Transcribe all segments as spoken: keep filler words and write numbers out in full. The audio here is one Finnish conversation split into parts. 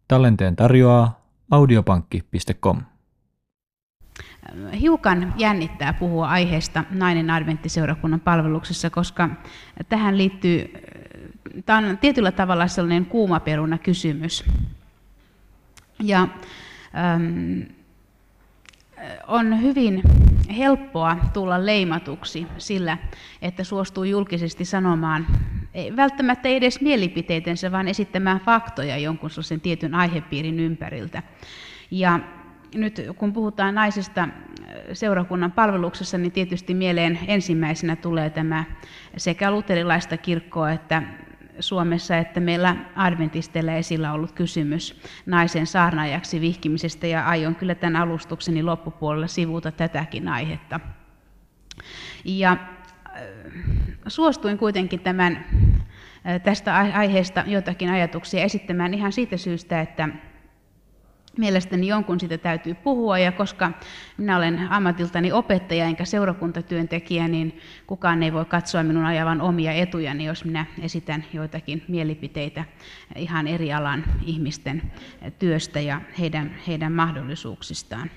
Tallenteen tarjoaa audiopankki piste com. Hiukan jännittää puhua aiheesta nainen adventtiseurakunnan palveluksessa, koska tähän liittyy, tämä on tietyllä tavalla sellainen kuumaperuna kysymys. Ja ähm, on hyvin helppoa tulla leimatuksi sillä, että suostuu julkisesti sanomaan, ei välttämättä edes mielipiteitensä, vaan esittämään faktoja jonkun sellaisen tietyn aihepiirin ympäriltä. Ja nyt kun puhutaan naisista seurakunnan palveluksessa, niin tietysti mieleen ensimmäisenä tulee tämä sekä luterilaista kirkkoa että Suomessa, että meillä adventisteilla esillä ollut kysymys naisen saarnaajaksi vihkimisestä, ja aion kyllä tämän alustukseni loppupuolella sivuta tätäkin aihetta. Ja suostuin kuitenkin tämän, tästä aiheesta jotakin ajatuksia esittämään ihan siitä syystä, että mielestäni jonkun siitä täytyy puhua, ja koska minä olen ammatiltani opettaja enkä seurakuntatyöntekijä, niin kukaan ei voi katsoa minun ajavan omia etujani, jos minä esitän joitakin mielipiteitä ihan eri alan ihmisten työstä ja heidän, heidän mahdollisuuksistaan.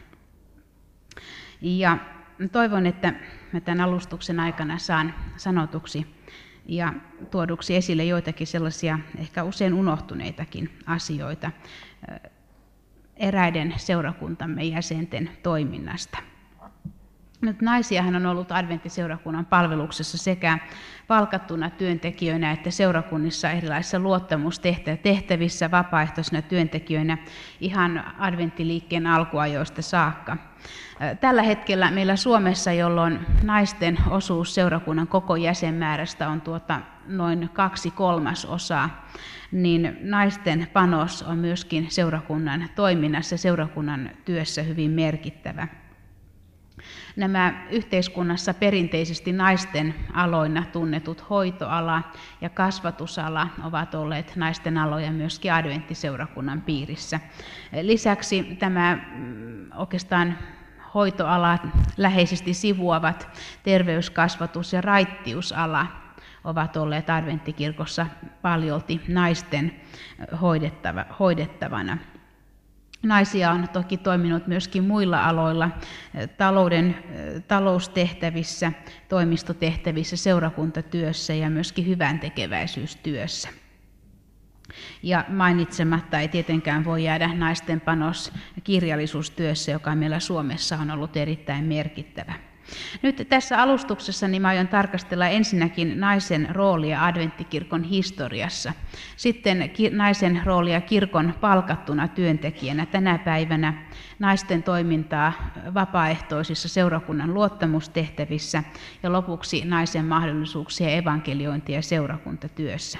Ja toivon, että mä tämän alustuksen aikana saan sanotuksi ja tuoduksi esille joitakin sellaisia ehkä usein unohtuneitakin asioita eräiden seurakuntamme jäsenten toiminnasta. Nyt naisiahan on ollut adventtiseurakunnan palveluksessa sekä palkattuna työntekijöinä että seurakunnissa erilaisissa luottamustehtävissä vapaaehtoisina työntekijöinä ihan adventtiliikkeen alkuajoista saakka. Tällä hetkellä meillä Suomessa, jolloin naisten osuus seurakunnan koko jäsenmäärästä on tuota noin kaksi kolmasosaa, niin naisten panos on myöskin seurakunnan toiminnassa, seurakunnan työssä hyvin merkittävä. Nämä yhteiskunnassa perinteisesti naisten aloina tunnetut hoitoala ja kasvatusala ovat olleet naisten aloja myöskin adventtiseurakunnan piirissä. Lisäksi tämä oikeastaan hoitoala läheisesti sivuavat terveyskasvatus ja raittiusala ovat olleet adventtikirkossa paljolti naisten hoidettava, hoidettavana. Naisia on toki toiminut myöskin muilla aloilla, talouden, taloustehtävissä, toimistotehtävissä, seurakuntatyössä ja myöskin hyväntekeväisyystyössä. Ja mainitsematta ei tietenkään voi jäädä naisten panos kirjallisuustyössä, joka meillä Suomessa on ollut erittäin merkittävä. Nyt tässä alustuksessa niin mä aion tarkastella ensinnäkin naisen roolia adventtikirkon historiassa, sitten naisen roolia kirkon palkattuna työntekijänä tänä päivänä, naisten toimintaa vapaaehtoisissa seurakunnan luottamustehtävissä ja lopuksi naisen mahdollisuuksia evankeliointia ja seurakuntatyössä.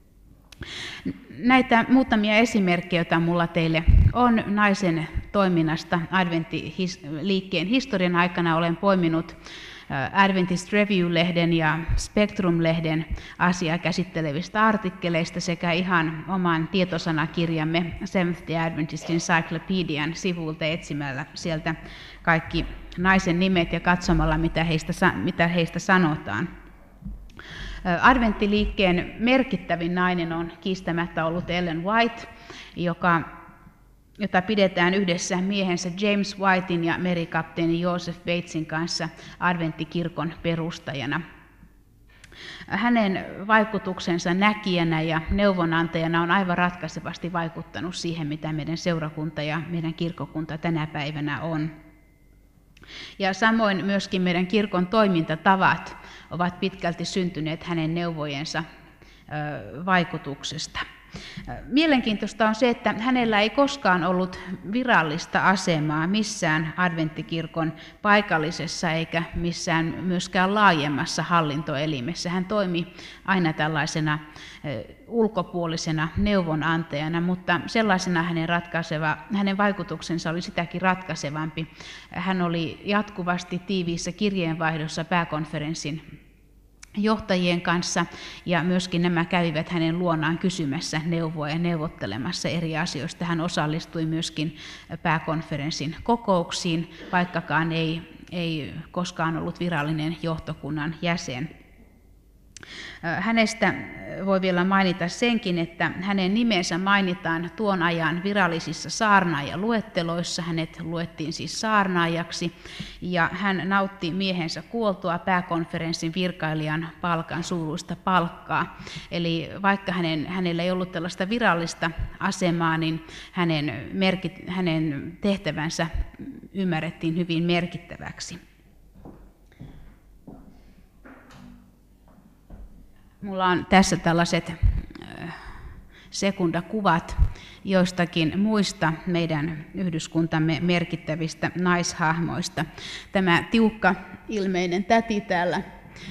Näitä muutamia esimerkkejä, joita minulla teille on naisen toiminnasta adventtiliikkeen historian aikana, olen poiminut Adventist Review-lehden ja Spectrum-lehden asiaa käsittelevistä artikkeleista sekä ihan oman tietosanakirjamme Seventh-day Adventist Encyclopedian sivulta etsimällä sieltä kaikki naisen nimet ja katsomalla, mitä heistä, mitä heistä sanotaan. Adventtiliikkeen merkittävin nainen on kiistämättä ollut Ellen White, joka, jota pidetään yhdessä miehensä James Whitein ja merikapteeni Joseph Batesin kanssa adventtikirkon perustajana. Hänen vaikutuksensa näkijänä ja neuvonantajana on aivan ratkaisevasti vaikuttanut siihen, mitä meidän seurakunta ja meidän kirkkokunta tänä päivänä on. Ja samoin myöskin meidän kirkon toimintatavat ovat pitkälti syntyneet hänen neuvojensa vaikutuksesta. Mielenkiintoista on se, että hänellä ei koskaan ollut virallista asemaa missään adventtikirkon paikallisessa eikä missään myöskään laajemmassa hallintoelimessä. Hän toimi aina tällaisena ulkopuolisena neuvonantajana, mutta sellaisena hänen, ratkaiseva, hänen vaikutuksensa oli sitäkin ratkaisevampi. Hän oli jatkuvasti tiiviissä kirjeenvaihdossa pääkonferenssin johtajien kanssa, ja myöskin nämä kävivät hänen luonaan kysymässä neuvoa ja neuvottelemassa eri asioista. Hän osallistui myöskin pääkonferenssin kokouksiin, vaikkakaan ei, ei koskaan ollut virallinen johtokunnan jäsen. Hänestä voi vielä mainita senkin, että hänen nimensä mainitaan tuon ajan virallisissa saarnaajaluetteloissa. Hänet luettiin siis saarnaajaksi ja hän nautti miehensä kuoltua pääkonferenssin virkailijan palkan suuruista palkkaa. Eli vaikka hänen, hänellä ei ollut tällaista virallista asemaa, niin hänen, merkit, hänen tehtävänsä ymmärrettiin hyvin merkittäväksi. Mulla on tässä tällaiset sekundakuvat joistakin muista meidän yhdyskuntamme merkittävistä naishahmoista. Tämä tiukka ilmeinen täti täällä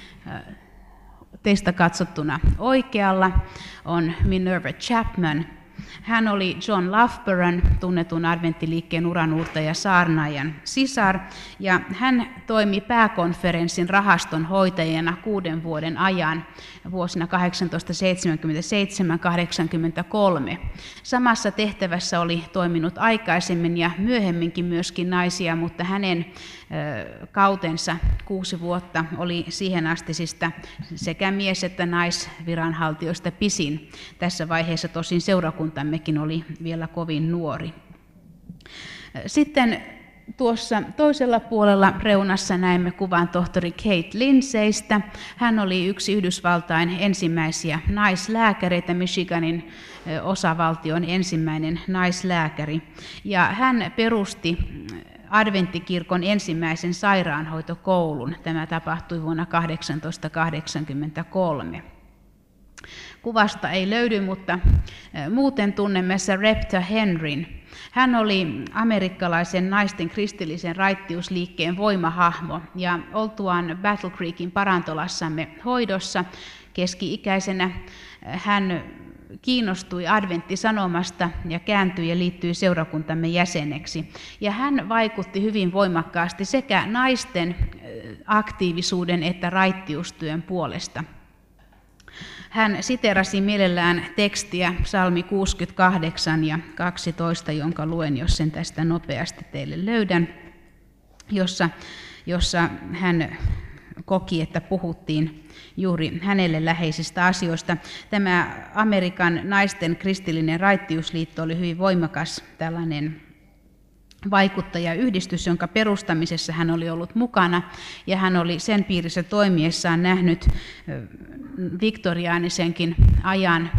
teistä katsottuna oikealla on Minerva Chapman. Hän oli John Loughboroughn, tunnetun adventtiliikkeen uranuurtaja saarnaajan sisar, ja hän toimi pääkonferenssin rahaston hoitajana kuuden vuoden ajan vuosina tuhatkahdeksansataaseitsemänkymmentäseitsemän kahdeksankymmentäkolme. Samassa tehtävässä oli toiminut aikaisemmin ja myöhemminkin myöskin naisia, mutta hänen kautensa kuusi vuotta oli siihen astisista sekä mies- että naisviranhaltijoista pisin. Tässä vaiheessa tosin seurakuntammekin oli vielä kovin nuori. Sitten tuossa toisella puolella reunassa näemme kuvan tohtori Kate Lindsaystä. Hän oli yksi Yhdysvaltain ensimmäisiä naislääkäreitä, Michiganin osavaltion ensimmäinen naislääkäri. Ja hän perusti Adventtikirkon ensimmäisen sairaanhoitokoulun. Tämä tapahtui vuonna tuhatkahdeksansataakahdeksankymmentäkolme. Kuvasta ei löydy, mutta muuten tunnemme Sarepta Henryn. Hän oli amerikkalaisen naisten kristillisen raittiusliikkeen voimahahmo ja oltuaan Battle Creekin parantolassamme hoidossa keski-ikäisenä hän kiinnostui adventtisanomasta ja kääntyi ja liittyi seurakuntamme jäseneksi. Ja hän vaikutti hyvin voimakkaasti sekä naisten aktiivisuuden että raittiustyön puolesta. Hän siterasi mielellään tekstiä psalmi kuusikymmentäkahdeksan ja kaksitoista, jonka luen, jos sen tästä nopeasti teille löydän, jossa, jossa hän koki, että puhuttiin juuri hänelle läheisistä asioista. Tämä Amerikan naisten kristillinen raittiusliitto oli hyvin voimakas tällainen vaikuttajayhdistys, jonka perustamisessa hän oli ollut mukana, ja hän oli sen piirissä toimiessaan nähnyt viktoriaanisenkin ajan,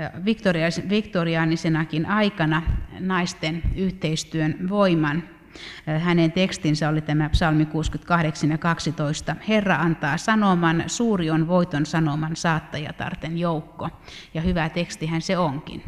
viktoriaanisenakin aikana naisten yhteistyön voiman. Hänen tekstinsä oli tämä psalmi kuusikymmentäkahdeksan ja kaksitoista. Herra antaa sanoman, suuri on voiton sanoman saattajatarten joukko. Ja hyvä tekstihän se onkin.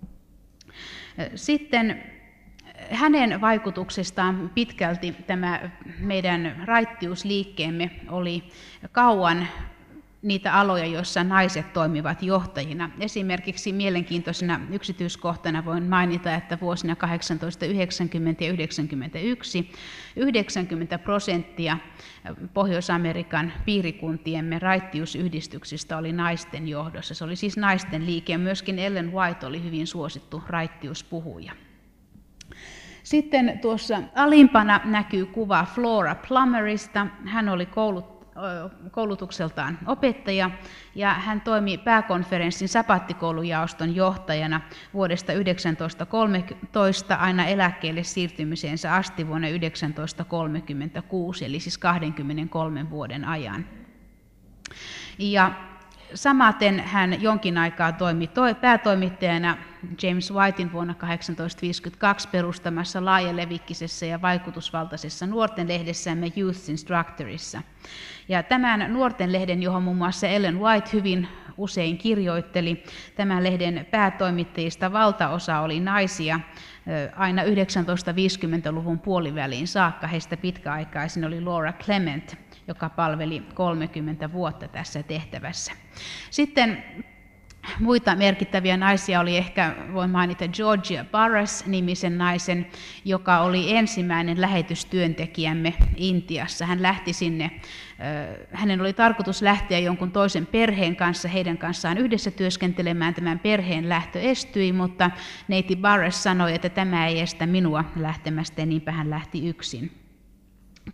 Sitten hänen vaikutuksestaan pitkälti tämä meidän raittiusliikkeemme oli kauan niitä aloja, joissa naiset toimivat johtajina. Esimerkiksi mielenkiintoisena yksityiskohtana voin mainita, että vuosina tuhatkahdeksansataayhdeksänkymmentä ja yhdeksänkymmentäyksi yhdeksänkymmentä prosenttia Pohjois-Amerikan piirikuntiemme raittiusyhdistyksistä oli naisten johdossa. Se oli siis naisten liike, ja myöskin Ellen White oli hyvin suosittu raittiuspuhuja. Sitten tuossa alimpana näkyy kuva Flora Plummerista. Hän oli koulut koulutukseltaan opettaja, ja hän toimi pääkonferenssin sabattikoulujaoston johtajana vuodesta tuhatyhdeksänsataakolmetoista aina eläkkeelle siirtymiseensä asti vuonna tuhatyhdeksänsataakolmekymmentäkuusi, eli siis kaksikymmentäkolme vuoden ajan. Ja samaten hän jonkin aikaa toimi päätoimittajana James Whitein vuonna tuhatkahdeksansataaviisikymmentäkaksi perustamassa laajalevikkisessä ja vaikutusvaltaisessa nuorten lehdessämme Youth Instructorissa. Ja tämän nuorten lehden, johon muun muassa Ellen White hyvin usein kirjoitteli, tämän lehden päätoimittajista valtaosa oli naisia aina tuhatyhdeksänsataaviisikymmentäluvun puoliväliin saakka. Heistä pitkäaikaisin oli Laura Clement, joka palveli kolmekymmentä vuotta tässä tehtävässä. Sitten muita merkittäviä naisia oli ehkä, voin mainita Georgia Barras-nimisen naisen, joka oli ensimmäinen lähetystyöntekijämme Intiassa. Hän lähti sinne, hänen oli tarkoitus lähteä jonkun toisen perheen kanssa, heidän kanssaan yhdessä työskentelemään. Tämän perheen lähtö estyi, mutta neiti Barras sanoi, että tämä ei estä minua lähtemästä, ja niinpä hän lähti yksin.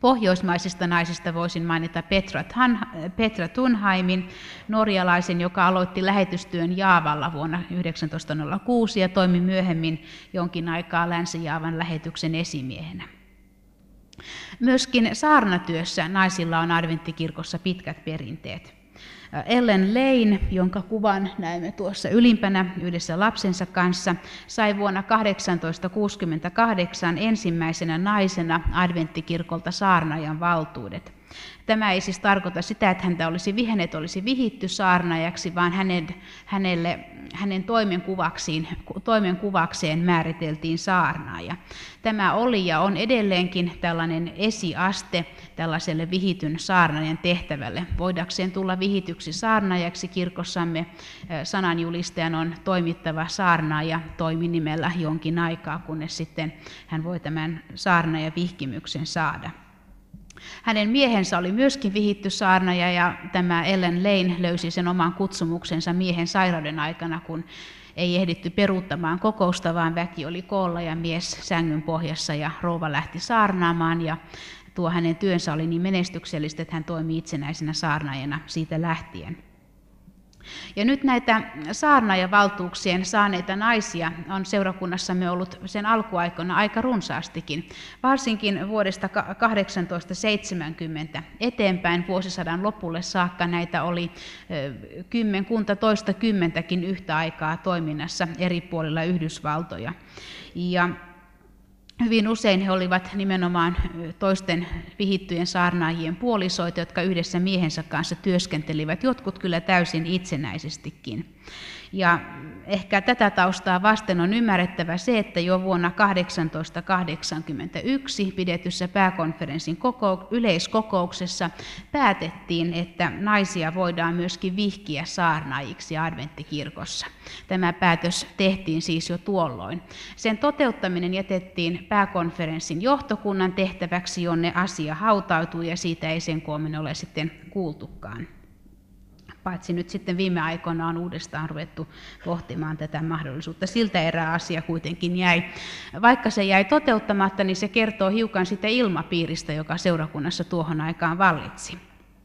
Pohjoismaisista naisista voisin mainita Petra, Petra Thunheimin, norjalaisen, joka aloitti lähetystyön Jaavalla vuonna tuhatyhdeksänsataanolla kuusi ja toimi myöhemmin jonkin aikaa Länsi-Jaavan lähetyksen esimiehenä. Myöskin saarnatyössä naisilla on adventtikirkossa pitkät perinteet. Ellen Lane, jonka kuvan näemme tuossa ylimpänä yhdessä lapsensa kanssa, sai vuonna tuhatkahdeksansataakuusikymmentäkahdeksan ensimmäisenä naisena adventtikirkolta saarnaajan valtuudet. Tämä ei siis tarkoita sitä, että häntä olisi, hänet olisi vihitty saarnaajaksi, vaan hänen, hänelle, hänen toimenkuvaksiin, toimenkuvakseen määriteltiin saarnaaja. Tämä oli ja on edelleenkin tällainen esiaste tällaiselle vihityn saarnaajan tehtävälle. Voidakseen tulla vihityksi saarnaajaksi kirkossamme sananjulistajan on toimittava saarnaaja toiminimellä jonkin aikaa, kunnes sitten hän voi tämän saarnaajan vihkimyksen saada. Hänen miehensä oli myöskin vihitty saarnaaja ja tämä Ellen Lane löysi sen oman kutsumuksensa miehen sairauden aikana, kun ei ehditty peruuttamaan kokousta, vaan väki oli koolla ja mies sängyn pohjassa ja rouva lähti saarnaamaan ja tuo hänen työnsä oli niin menestyksellistä, että hän toimi itsenäisenä saarnaajana siitä lähtien. Ja nyt näitä saarnaajavaltuuksien saaneita naisia on seurakunnassamme ollut sen alkuaikoina aika runsaastikin. Varsinkin vuodesta tuhatkahdeksansataaseitsemänkymmentä eteenpäin vuosisadan lopulle saakka näitä oli kymmenkunta toista kymmentäkin yhtä aikaa toiminnassa eri puolilla Yhdysvaltoja. Ja hyvin usein he olivat nimenomaan toisten vihittyjen saarnaajien puolisoita, jotka yhdessä miehensä kanssa työskentelivät, jotkut kyllä täysin itsenäisestikin. Ja ehkä tätä taustaa vasten on ymmärrettävä se, että jo vuonna tuhatkahdeksansataakahdeksankymmentäyksi pidetyssä pääkonferenssin koko- yleiskokouksessa päätettiin, että naisia voidaan myöskin vihkiä saarnaajiksi adventtikirkossa. Tämä päätös tehtiin siis jo tuolloin. Sen toteuttaminen jätettiin pääkonferenssin johtokunnan tehtäväksi, jonne asia hautautui ja siitä ei sen koommin ole sitten kuultukaan. Paitsi nyt sitten viime aikoina on uudestaan ruvettu pohtimaan tätä mahdollisuutta. Siltä erää asia kuitenkin jäi. Vaikka se jäi toteuttamatta, niin se kertoo hiukan sitä ilmapiiristä, joka seurakunnassa tuohon aikaan vallitsi.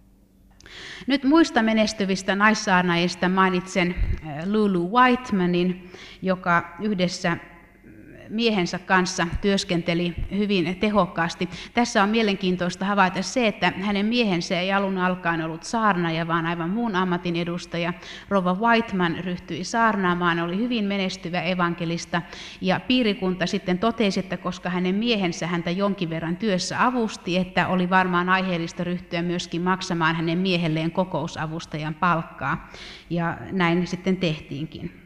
Nyt muista menestyvistä naissaarnaajista mainitsen Lulu Whitemanin, joka yhdessä miehensä kanssa työskenteli hyvin tehokkaasti. Tässä on mielenkiintoista havaita se, että hänen miehensä ei alun alkaen ollut saarnaaja, vaan aivan muun ammatin edustaja. Rova Whiteman ryhtyi saarnaamaan, oli hyvin menestyvä evankelista, ja piirikunta sitten totesi, että koska hänen miehensä häntä jonkin verran työssä avusti, että oli varmaan aiheellista ryhtyä myöskin maksamaan hänen miehelleen kokousavustajan palkkaa, ja näin sitten tehtiinkin.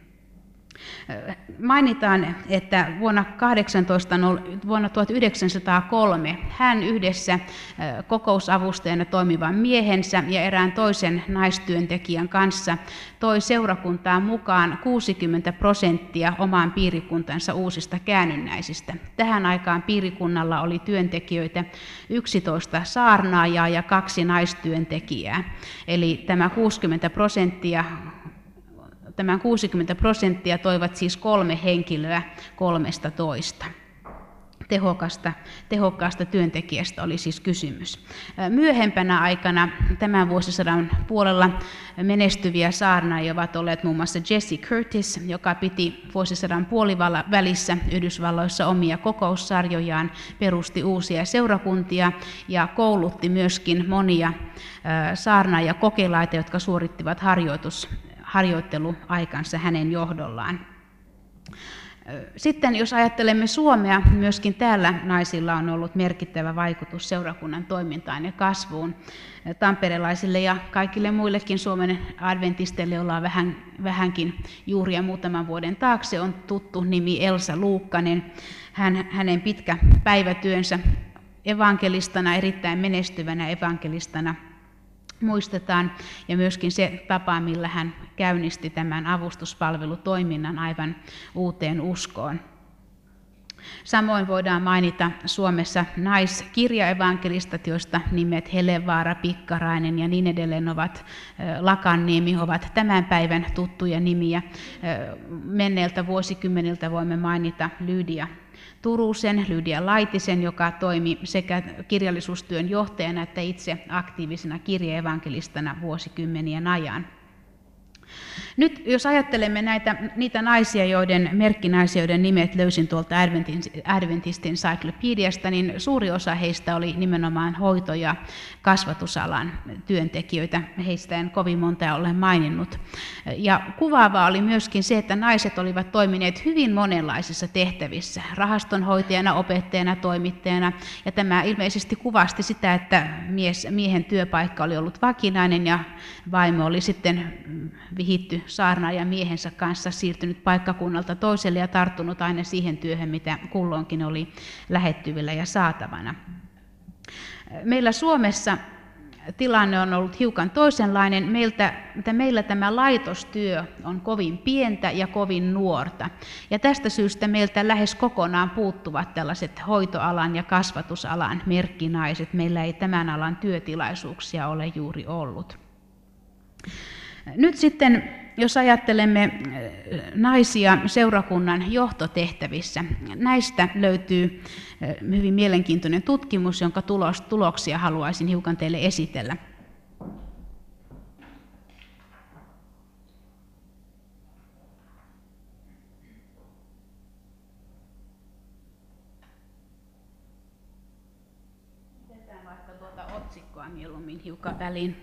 Mainitaan, että vuonna, vuonna tuhatyhdeksänsataakolme hän yhdessä kokousavustajana toimivan miehensä ja erään toisen naistyöntekijän kanssa toi seurakuntaan mukaan kuusikymmentä prosenttia omaan piirikuntansa uusista käännynnäisistä. Tähän aikaan piirikunnalla oli työntekijöitä yksitoista saarnaajaa ja kaksi naistyöntekijää. Eli tämä kuusikymmentä prosenttia Tämän kuusikymmentä prosenttia toivat siis kolme henkilöä kolmesta toista. Tehokasta, tehokkaasta työntekijästä oli siis kysymys. Myöhempänä aikana tämän vuosisadan puolella menestyviä saarnaajia ovat olleet muun muassa Jessie Curtis, joka piti vuosisadan puolivälissä Yhdysvalloissa omia kokoussarjojaan, perusti uusia seurakuntia ja koulutti myöskin monia saarnaajakokelaita, jotka suorittivat harjoitus harjoitteluaikansa hänen johdollaan. Sitten jos ajattelemme Suomea, myöskin täällä naisilla on ollut merkittävä vaikutus seurakunnan toimintaan ja kasvuun. Tamperelaisille ja kaikille muillekin Suomen adventisteille, joilla on vähän, vähänkin juuria muutaman vuoden taakse, on tuttu nimi Elsa Luukkanen. Hän, hänen pitkä päivätyönsä evankelistana, erittäin menestyvänä evankelistana, muistetaan, ja myöskin se tapa, millä hän käynnisti tämän avustuspalvelutoiminnan aivan uuteen uskoon. Samoin voidaan mainita Suomessa naiskirjaevankelistat, joista nimet Helevaara, Pikkarainen ja niin edelleen ovat, Lakanniemi ovat tämän päivän tuttuja nimiä. Menneiltä vuosikymmeniltä voimme mainita Lydia Turusen, Lydia Laitisen, joka toimi sekä kirjallisuustyön johtajana että itse aktiivisena kirjaevankelistana vuosikymmenien ajan. Nyt jos ajattelemme näitä, niitä naisia, joiden merkkinaisia, joiden nimet löysin tuolta Adventist Encyclopediasta, niin suuri osa heistä oli nimenomaan hoito- ja kasvatusalan työntekijöitä. Heistä en kovin monta ole maininnut. Ja kuvaavaa oli myöskin se, että naiset olivat toimineet hyvin monenlaisissa tehtävissä. Rahastonhoitajana, opettajana, toimittajana. Ja tämä ilmeisesti kuvasti sitä, että mies, miehen työpaikka oli ollut vakinainen ja vaimo oli sitten vihitty saarnaajan miehensä kanssa, siirtynyt paikkakunnalta toiselle ja tarttunut aina siihen työhön, mitä kulloinkin oli lähettyvillä ja saatavana. Meillä Suomessa tilanne on ollut hiukan toisenlainen. Meiltä, meillä tämä laitostyö on kovin pientä ja kovin nuorta. Ja tästä syystä meiltä lähes kokonaan puuttuvat tällaiset hoitoalan ja kasvatusalan merkkinaiset. Meillä ei tämän alan työtilaisuuksia ole juuri ollut. Nyt sitten, jos ajattelemme naisia seurakunnan johtotehtävissä, näistä löytyy hyvin mielenkiintoinen tutkimus, jonka tuloksia haluaisin hiukan teille esitellä. Jätän vaikka tuota otsikkoa mieluummin hiukan väliin.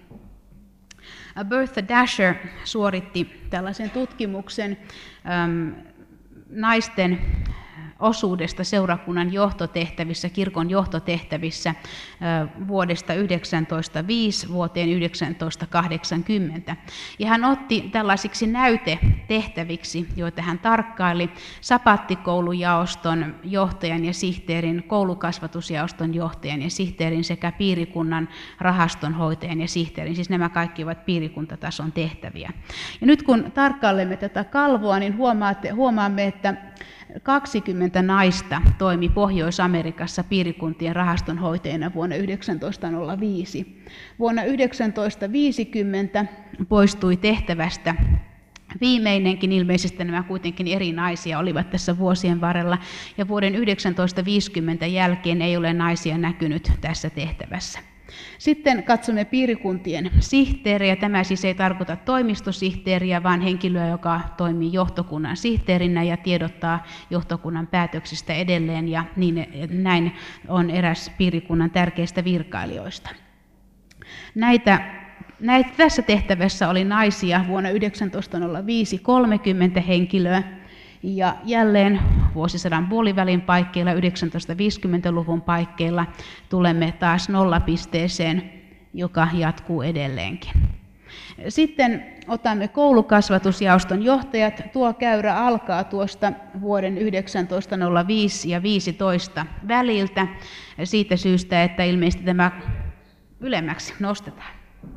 Bertha Dasher suoritti tällaisen tutkimuksen äm, naisten osuudesta seurakunnan johtotehtävissä, kirkon johtotehtävissä vuodesta yhdeksäntoistasataaviisi vuoteen yhdeksäntoistasataakahdeksankymmentä. Ja hän otti tällaisiksi näytetehtäviksi, joita hän tarkkaili, sapattikoulujaoston johtajan ja sihteerin, koulukasvatusjaoston johtajan ja sihteerin sekä piirikunnan rahastonhoitajan ja sihteerin. Siis nämä kaikki ovat piirikuntatason tehtäviä. Ja nyt kun tarkkailemme tätä kalvoa, niin huomaatte, huomaamme, että kaksikymmentä naista toimi Pohjois-Amerikassa piirikuntien rahastonhoitajana vuonna yhdeksäntoistasataaviisi. Vuonna yhdeksäntoistasataaviisikymmentä poistui tehtävästä viimeinenkin, ilmeisesti nämä kuitenkin eri naisia olivat tässä vuosien varrella, ja vuoden yhdeksäntoistasataaviisikymmentä jälkeen ei ole naisia näkynyt tässä tehtävässä. Sitten katsomme piirikuntien sihteeriä. Tämä siis ei tarkoita toimistosihteeriä, vaan henkilöä, joka toimii johtokunnan sihteerinä ja tiedottaa johtokunnan päätöksistä edelleen, ja niin, näin on eräs piirikunnan tärkeistä virkailijoista. Näitä, näitä, tässä tehtävässä oli naisia vuonna yhdeksäntoistasataaviisi kolmekymmentä henkilöä, ja jälleen vuosisadan puolivälin paikkeilla, yhdeksäntoistasataaviisikymmentäluvun paikkeilla, tulemme taas nollapisteeseen, joka jatkuu edelleenkin. Sitten otamme koulukasvatusjaoston johtajat. Tuo käyrä alkaa tuosta vuoden yhdeksäntoistasataaviisi ja viisitoista väliltä siitä syystä, että ilmeisesti tämä ylemmäksi nostetaan.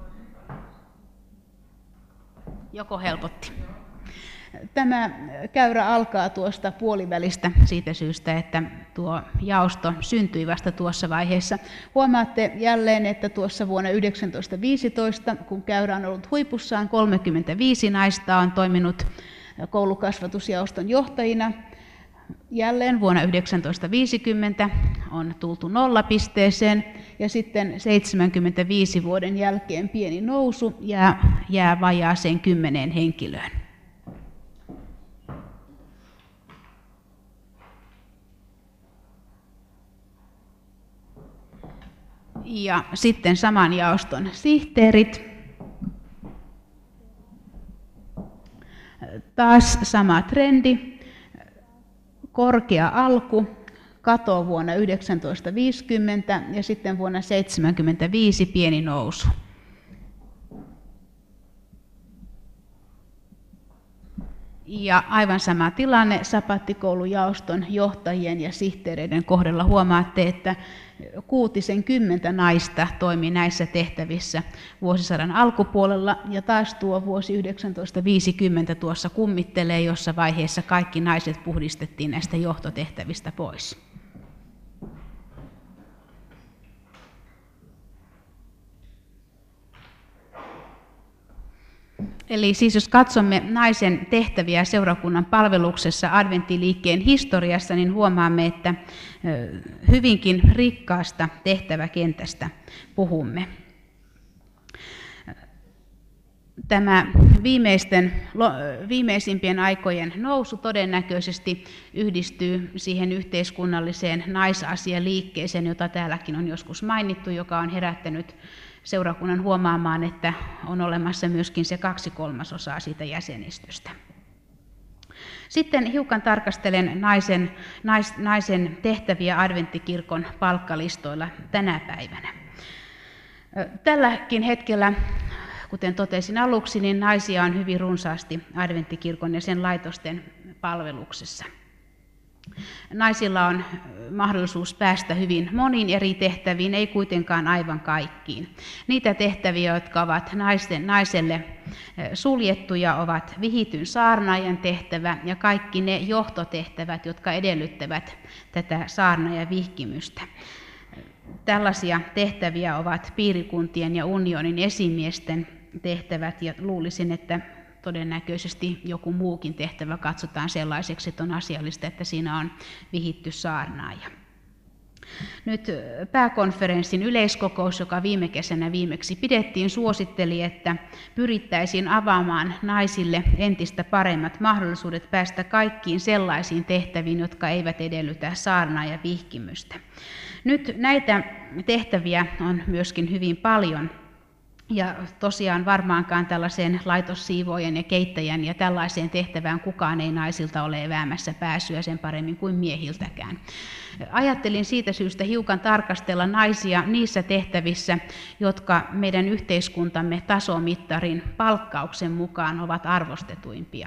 Joko helpotti. Tämä käyrä alkaa tuosta puolivälistä siitä syystä, että tuo jaosto syntyi vasta tuossa vaiheessa. Huomaatte jälleen, että tuossa vuonna yhdeksäntoistasataaviisitoista, kun käyrä on ollut huipussaan, kolmekymmentäviisi naista on toiminut koulukasvatusjaoston johtajina. Jälleen vuonna yhdeksäntoistasataaviisikymmentä on tultu nollapisteeseen, ja sitten seitsemänkymmentäviisi vuoden jälkeen pieni nousu ja jää vajaaseen kymmeneen henkilöön. Ja sitten saman jaoston sihteerit. Taas sama trendi, korkea alku, kato vuonna yhdeksäntoistasataaviisikymmentä ja sitten vuonna seitsemänkymmentäviisi pieni nousu. Ja aivan sama tilanne sapattikoulujaoston johtajien ja sihteereiden kohdalla. Huomaatte, että kuutisen kymmentä naista toimi näissä tehtävissä vuosisadan alkupuolella, ja taas tuo vuosi yhdeksäntoistaviisikymmentä tuossa kummittelee, jossa vaiheessa kaikki naiset puhdistettiin näistä johtotehtävistä pois. Eli siis jos katsomme naisen tehtäviä seurakunnan palveluksessa adventtiliikkeen historiassa, niin huomaamme, että hyvinkin rikkaasta tehtäväkentästä puhumme. Tämä viimeisten, viimeisimpien aikojen nousu todennäköisesti yhdistyy siihen yhteiskunnalliseen naisasialiikkeeseen, jota täälläkin on joskus mainittu, joka on herättänyt seurakunnan huomaamaan, että on olemassa myöskin se kaksi kolmasosaa siitä jäsenistöstä. Sitten hiukan tarkastelen naisen, nais, naisen tehtäviä adventtikirkon palkkalistoilla tänä päivänä. Tälläkin hetkellä, kuten totesin aluksi, niin naisia on hyvin runsaasti adventtikirkon ja sen laitosten palveluksessa. Naisilla on mahdollisuus päästä hyvin moniin eri tehtäviin, ei kuitenkaan aivan kaikkiin. Niitä tehtäviä, jotka ovat naisten, naiselle suljettuja, ovat vihityn saarnaajan tehtävä ja kaikki ne johtotehtävät, jotka edellyttävät tätä saarnaajan vihkimystä. Tällaisia tehtäviä ovat piirikuntien ja unionin esimiesten tehtävät, ja luulisin, että todennäköisesti joku muukin tehtävä katsotaan sellaiseksi, että on asiallista, että siinä on vihitty saarnaaja. Nyt pääkonferenssin yleiskokous, joka viime kesänä viimeksi pidettiin, suositteli, että pyrittäisiin avaamaan naisille entistä paremmat mahdollisuudet päästä kaikkiin sellaisiin tehtäviin, jotka eivät edellytä saarnaajan vihkimystä. Nyt näitä tehtäviä on myöskin hyvin paljon. Ja tosiaan varmaankaan tällaiseen laitossiivoojan ja keittäjän ja tällaiseen tehtävään kukaan ei naisilta ole eväämässä pääsyä sen paremmin kuin miehiltäkään. Ajattelin siitä syystä hiukan tarkastella naisia niissä tehtävissä, jotka meidän yhteiskuntamme tasomittarin palkkauksen mukaan ovat arvostetuimpia.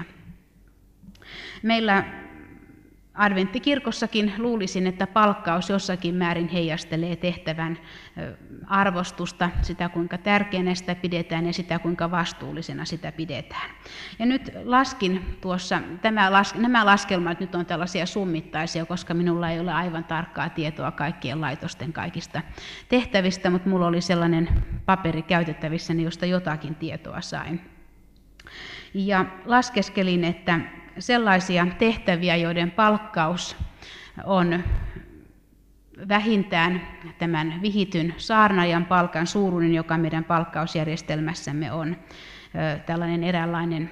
Meillä adventtikirkossakin luulisin, että palkkaus jossakin määrin heijastelee tehtävän arvostusta, sitä kuinka tärkeänä sitä pidetään ja sitä kuinka vastuullisena sitä pidetään. Ja nyt laskin tuossa, tämä las, nämä laskelmat nyt on tällaisia summittaisia, koska minulla ei ole aivan tarkkaa tietoa kaikkien laitosten kaikista tehtävistä, mutta minulla oli sellainen paperi käytettävissäni, josta jotakin tietoa sain. Ja laskeskelin, että sellaisia tehtäviä, joiden palkkaus on vähintään tämän vihityn saarnaajan palkan suuruinen, joka meidän palkkausjärjestelmässämme on tällainen eräänlainen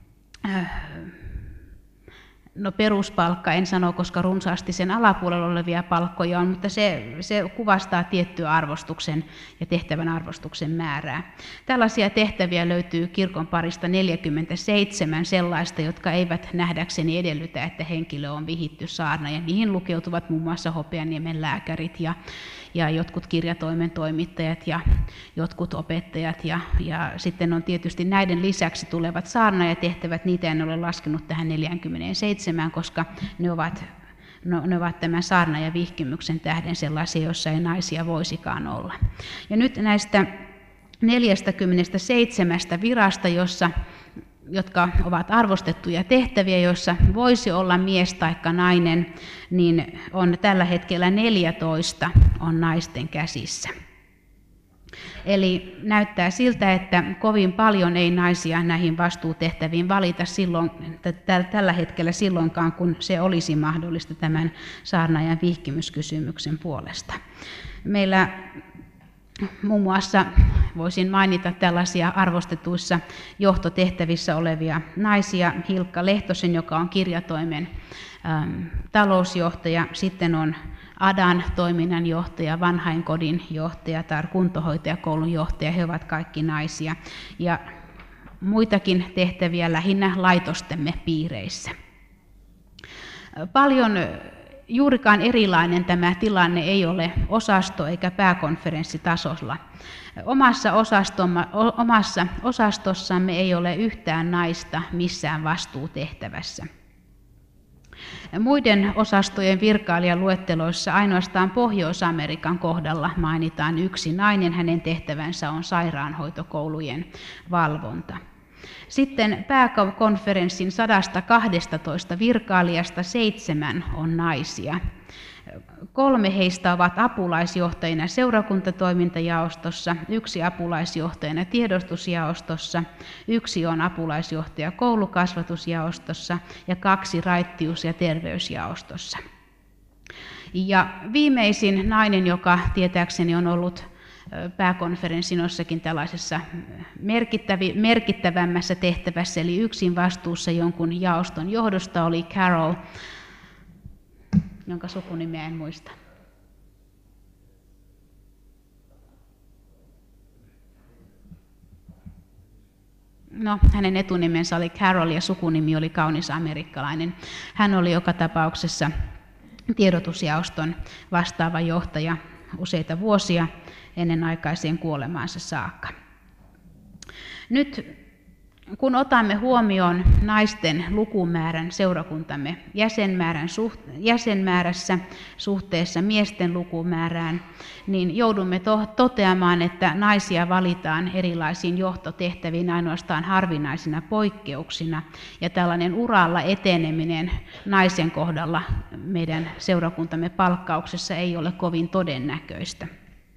no peruspalkka, en sano, koska runsaasti sen alapuolella olevia palkkoja on, mutta se, se kuvastaa tiettyä arvostuksen ja tehtävän arvostuksen määrää. Tällaisia tehtäviä löytyy kirkon parista neljäkymmentäseitsemän sellaista, jotka eivät nähdäkseni edellytä, että henkilö on vihitty saarnaaja. Niihin lukeutuvat muun muassa Hopeaniemen lääkärit ja, ja jotkut kirjatoimen toimittajat ja jotkut opettajat. Ja, ja sitten on tietysti näiden lisäksi tulevat saarnaajatehtävät, niitä en ole laskenut tähän neljäkymmentäseitsemän, koska ne ovat, no, ne ovat tämän saarnaajan vihkimyksen tähden sellaisia, joissa ei naisia voisikaan olla. Ja nyt näistä neljästäkymmenestäseitsemästä virasta, jossa, jotka ovat arvostettuja tehtäviä, joissa voisi olla mies tai nainen, niin on tällä hetkellä neljätoista on naisten käsissä. Eli näyttää siltä, että kovin paljon ei naisia näihin vastuutehtäviin valita silloin, tällä hetkellä silloinkaan, kun se olisi mahdollista tämän saarnaajan vihkimyskysymyksen puolesta. Meillä muun muassa voisin mainita tällaisia arvostetuissa johtotehtävissä olevia naisia, Hilkka Lehtosen, joka on kirjatoimen äm, talousjohtaja, sitten on Adan toiminnanjohtaja, vanhainkodin johtaja tai kuntohoitajakoulun johtaja, he ovat kaikki naisia, ja muitakin tehtäviä lähinnä laitostemme piireissä. Paljon juurikaan erilainen tämä tilanne ei ole osasto- eikä pääkonferenssitasolla. Omassa, omassa osastossamme ei ole yhtään naista missään vastuutehtävässä. Muiden osastojen virkailijaluetteloissa ainoastaan Pohjois-Amerikan kohdalla mainitaan yksi nainen, hänen tehtävänsä on sairaanhoitokoulujen valvonta. Sitten pääkonferenssin sata kaksitoista virkailijasta seitsemän on naisia. Kolme heistä ovat apulaisjohtajina seurakuntatoimintajaostossa, yksi apulaisjohtajana tiedostusjaostossa, yksi on apulaisjohtaja koulukasvatusjaostossa ja kaksi raittius- ja terveysjaostossa. Ja viimeisin nainen, joka tietääkseni on ollut pääkonferenssin jossakin tällaisessa merkittävämmässä tehtävässä, eli yksin vastuussa jonkun jaoston johdosta, oli Carol, jonka sukunimeä en muista. No, hänen etunimensä oli Carol ja sukunimi oli kaunis amerikkalainen. Hän oli joka tapauksessa tiedotusjaoston vastaava johtaja useita vuosia ennen aikaiseen kuolemaansa saakka. Nyt kun otamme huomioon naisten lukumäärän seurakuntamme jäsenmäärän suht, jäsenmäärässä suhteessa miesten lukumäärään, niin joudumme to, toteamaan, että naisia valitaan erilaisiin johtotehtäviin ainoastaan harvinaisina poikkeuksina, ja tällainen uralla eteneminen naisen kohdalla meidän seurakuntamme palkkauksessa ei ole kovin todennäköistä.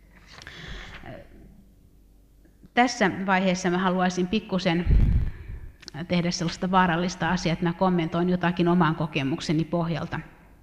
Tässä vaiheessa mä haluaisin pikkusen tehdä sellaista vaarallista asiaa, että mä kommentoin jotakin oman kokemukseni pohjalta.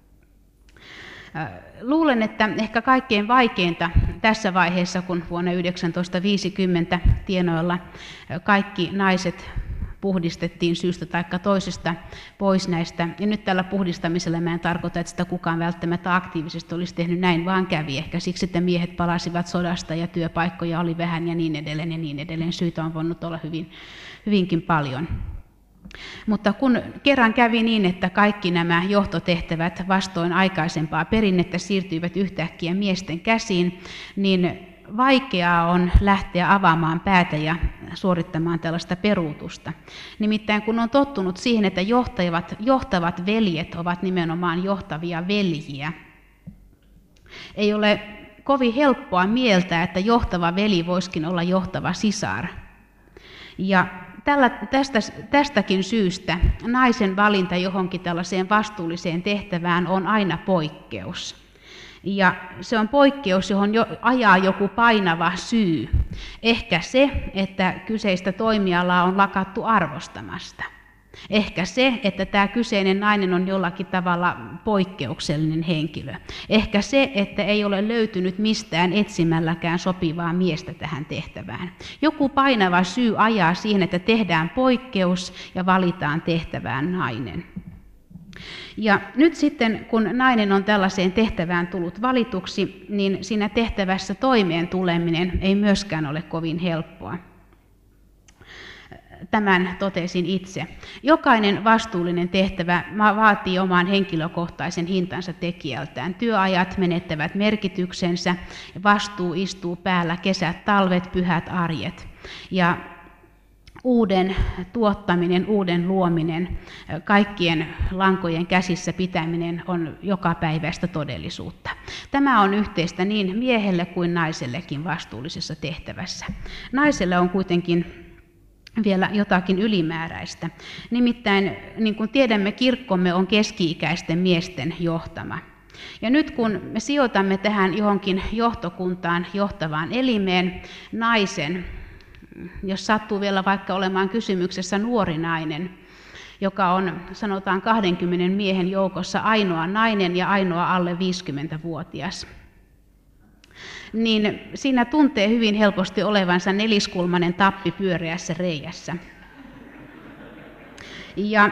Luulen, että ehkä kaikkein vaikeinta tässä vaiheessa, kun vuonna yhdeksäntoistaviisikymmentä tienoilla kaikki naiset puhdistettiin syystä tai toisesta pois näistä. Ja nyt tällä puhdistamisella mä en tarkoita, että sitä kukaan välttämättä aktiivisesti olisi tehnyt, näin vaan kävi. Ehkä siksi, että miehet palasivat sodasta ja työpaikkoja oli vähän ja niin edelleen ja niin edelleen. Syitä on voinut olla hyvin, hyvinkin paljon. Mutta kun kerran kävi niin, että kaikki nämä johtotehtävät vastoin aikaisempaa perinnettä siirtyivät yhtäkkiä miesten käsiin, niin vaikeaa on lähteä avaamaan päätä ja suorittamaan tällaista peruutusta. Nimittäin kun on tottunut siihen, että johtavat, johtavat veljet ovat nimenomaan johtavia veljiä, ei ole kovin helppoa mieltää, että johtava veli voisikin olla johtava sisar. Ja tällä, tästä, tästäkin syystä naisen valinta johonkin tällaiseen vastuulliseen tehtävään on aina poikkeus. Ja se on poikkeus, johon jo ajaa joku painava syy. Ehkä se, että kyseistä toimialaa on lakattu arvostamasta. Ehkä se, että tämä kyseinen nainen on jollakin tavalla poikkeuksellinen henkilö. Ehkä se, että ei ole löytynyt mistään etsimälläkään sopivaa miestä tähän tehtävään. Joku painava syy ajaa siihen, että tehdään poikkeus ja valitaan tehtävään nainen. Ja nyt sitten, kun nainen on tällaiseen tehtävään tullut valituksi, niin siinä tehtävässä toimeen tuleminen ei myöskään ole kovin helppoa. Tämän totesin itse. Jokainen vastuullinen tehtävä vaatii oman henkilökohtaisen hintansa tekijältään. Työajat menettävät merkityksensä, vastuu istuu päällä, kesät, talvet, pyhät, arjet. Ja uuden tuottaminen, uuden luominen, kaikkien lankojen käsissä pitäminen on jokapäiväistä todellisuutta. Tämä on yhteistä niin miehelle kuin naisellekin vastuullisessa tehtävässä. Naiselle on kuitenkin vielä jotakin ylimääräistä. Nimittäin, niin kuin tiedämme, kirkkomme on keski-ikäisten miesten johtama. Ja nyt kun me sijoitamme tähän johonkin johtokuntaan, johtavaan elimeen naisen, jos sattuu vielä vaikka olemaan kysymyksessä nuori nainen, joka on sanotaan kahdenkymmenen miehen joukossa ainoa nainen ja ainoa alle viisikymmentävuotias, niin siinä tuntee hyvin helposti olevansa neliskulmainen tappi pyöreässä reiässä. Ja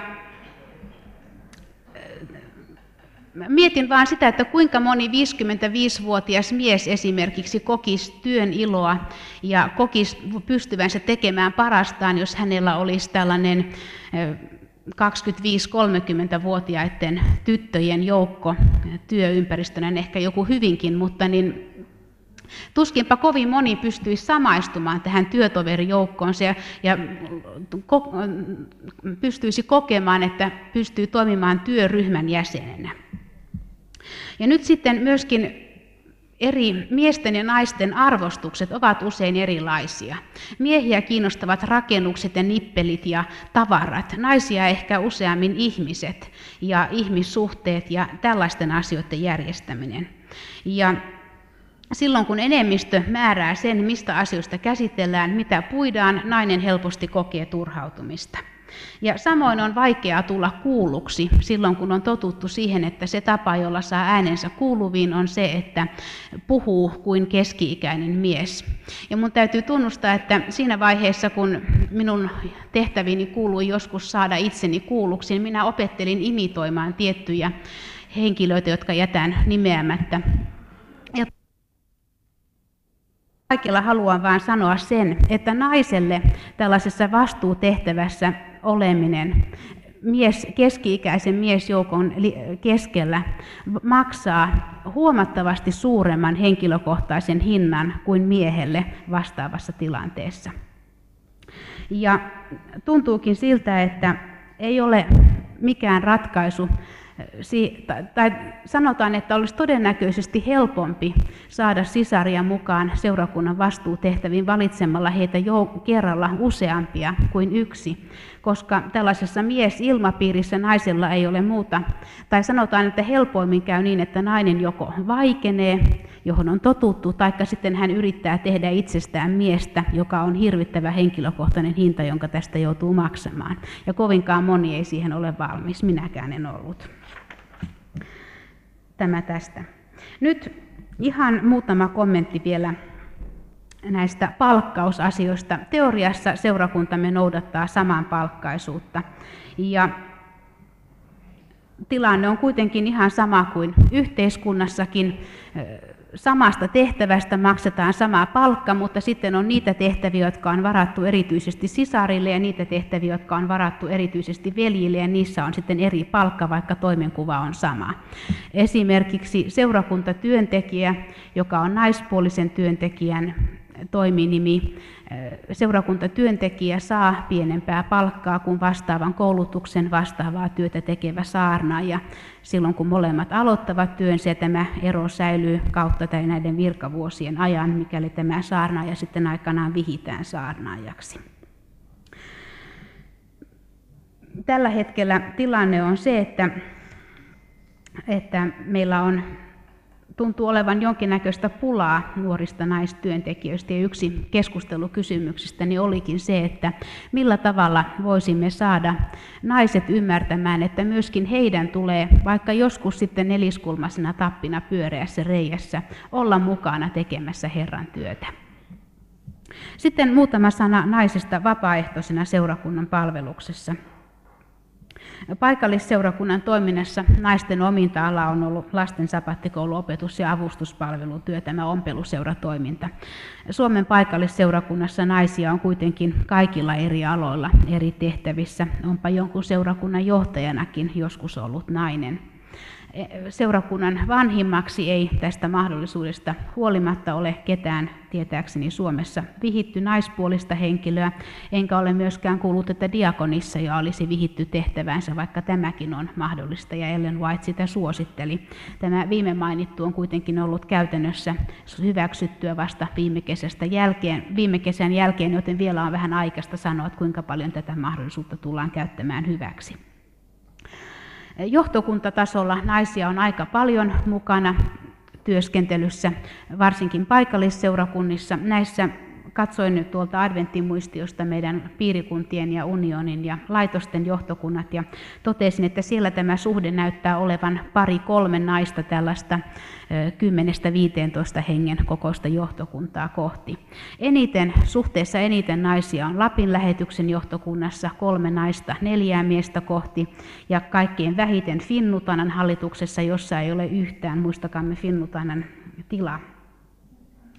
mietin vaan sitä, että kuinka moni viisikymmentäviisivuotias mies esimerkiksi kokisi työn iloa ja kokisi pystyvänsä tekemään parastaan, jos hänellä olisi tällainen kaksikymmentäviisi-kolmekymmentävuotiaiden tyttöjen joukko työympäristönä, ehkä joku hyvinkin, mutta niin tuskinpa kovin moni pystyisi samaistumaan tähän työtoverijoukkoonsa ja, ja ko, pystyisi kokemaan, että pystyy toimimaan työryhmän jäsenenä. Ja nyt sitten myöskin eri miesten ja naisten arvostukset ovat usein erilaisia. Miehiä kiinnostavat rakennukset ja nippelit ja tavarat, naisia ehkä useammin ihmiset ja ihmissuhteet ja tällaisten asioiden järjestäminen. Ja silloin kun enemmistö määrää sen, mistä asioista käsitellään, mitä puidaan, nainen helposti kokee turhautumista. Ja samoin on vaikeaa tulla kuulluksi silloin, kun on totuttu siihen, että se tapa, jolla saa äänensä kuuluviin, on se, että puhuu kuin keski-ikäinen mies. Ja mun täytyy tunnustaa, että siinä vaiheessa, kun minun tehtäviini kuului joskus saada itseni kuulluksi, niin minä opettelin imitoimaan tiettyjä henkilöitä, jotka jätän nimeämättä. Ja kaikilla haluan vain sanoa sen, että naiselle tällaisessa vastuutehtävässä oleminen mies, keski-ikäisen miesjoukon keskellä maksaa huomattavasti suuremman henkilökohtaisen hinnan kuin miehelle vastaavassa tilanteessa. Ja tuntuukin siltä, että ei ole mikään ratkaisu, tai sanotaan, että olisi todennäköisesti helpompi saada sisaria mukaan seurakunnan vastuutehtäviin valitsemalla heitä jo kerralla useampia kuin yksi, koska tällaisessa miesilmapiirissä naisella ei ole muuta, tai sanotaan, että helpoimmin käy niin, että nainen joko vaikenee, johon on totuttu, taikka sitten hän yrittää tehdä itsestään miestä, joka on hirvittävä henkilökohtainen hinta, jonka tästä joutuu maksamaan. Ja kovinkaan moni ei siihen ole valmis, minäkään en ollut. Tämä tästä. Nyt ihan muutama kommentti vielä näistä palkkausasioista. Teoriassa seurakuntamme noudattaa samanpalkkaisuutta. Ja tilanne on kuitenkin ihan sama kuin yhteiskunnassakin. Samasta tehtävästä maksetaan sama palkka, mutta sitten on niitä tehtäviä, jotka on varattu erityisesti sisarille ja niitä tehtäviä, jotka on varattu erityisesti veljille ja niissä on sitten eri palkka, vaikka toimenkuva on sama. Esimerkiksi seurakuntatyöntekijä, joka on naispuolisen työntekijän toiminimi, seurakuntatyöntekijä saa pienempää palkkaa kuin vastaavan koulutuksen vastaavaa työtä tekevä saarnaaja. Silloin kun molemmat aloittavat työnsä ja tämä ero säilyy kautta tai näiden virkavuosien ajan, mikäli tämä saarnaaja sitten aikanaan vihitään saarnaajaksi. Tällä hetkellä tilanne on se, että, että meillä on tuntuu olevan jonkinnäköistä pulaa nuorista naistyöntekijöistä ja yksi keskustelukysymyksistä niin olikin se, että millä tavalla voisimme saada naiset ymmärtämään, että myöskin heidän tulee, vaikka joskus sitten neliskulmaisena tappina pyöreässä reiässä, olla mukana tekemässä Herran työtä. Sitten muutama sana naisesta vapaaehtoisena seurakunnan palveluksessa. Paikallisseurakunnan toiminnassa naisten ominta ala on ollut lasten sapattikouluopetus- ja avustuspalvelutyö, tämä ompeluseuratoiminta. Suomen paikallisseurakunnassa naisia on kuitenkin kaikilla eri aloilla eri tehtävissä, onpa jonkun seurakunnan johtajanakin joskus ollut nainen. Seurakunnan vanhimmaksi ei tästä mahdollisuudesta huolimatta ole ketään tietääkseni Suomessa vihitty naispuolista henkilöä, enkä ole myöskään kuullut, että diakonissa jo olisi vihitty tehtävänsä, vaikka tämäkin on mahdollista, ja Ellen White sitä suositteli. Tämä viime mainittu on kuitenkin ollut käytännössä hyväksyttyä vasta viime, kesästä jälkeen, viime kesän jälkeen, joten vielä on vähän aikaista sanoa, että kuinka paljon tätä mahdollisuutta tullaan käyttämään hyväksi. Johtokuntatasolla naisia on aika paljon mukana työskentelyssä, varsinkin paikallisseurakunnissa. Näissä katsoin nyt tuolta adventtimuistiosta meidän piirikuntien ja unionin ja laitosten johtokunnat ja totesin, että siellä tämä suhde näyttää olevan pari kolme naista tällaista kymmenestä viiteentoista hengen kokoista johtokuntaa kohti. Eniten, suhteessa eniten naisia on Lapin lähetyksen johtokunnassa, kolme naista neljää miestä kohti, ja kaikkein vähiten Finnutanan hallituksessa, jossa ei ole yhtään, muistakaamme Finnutanan tila.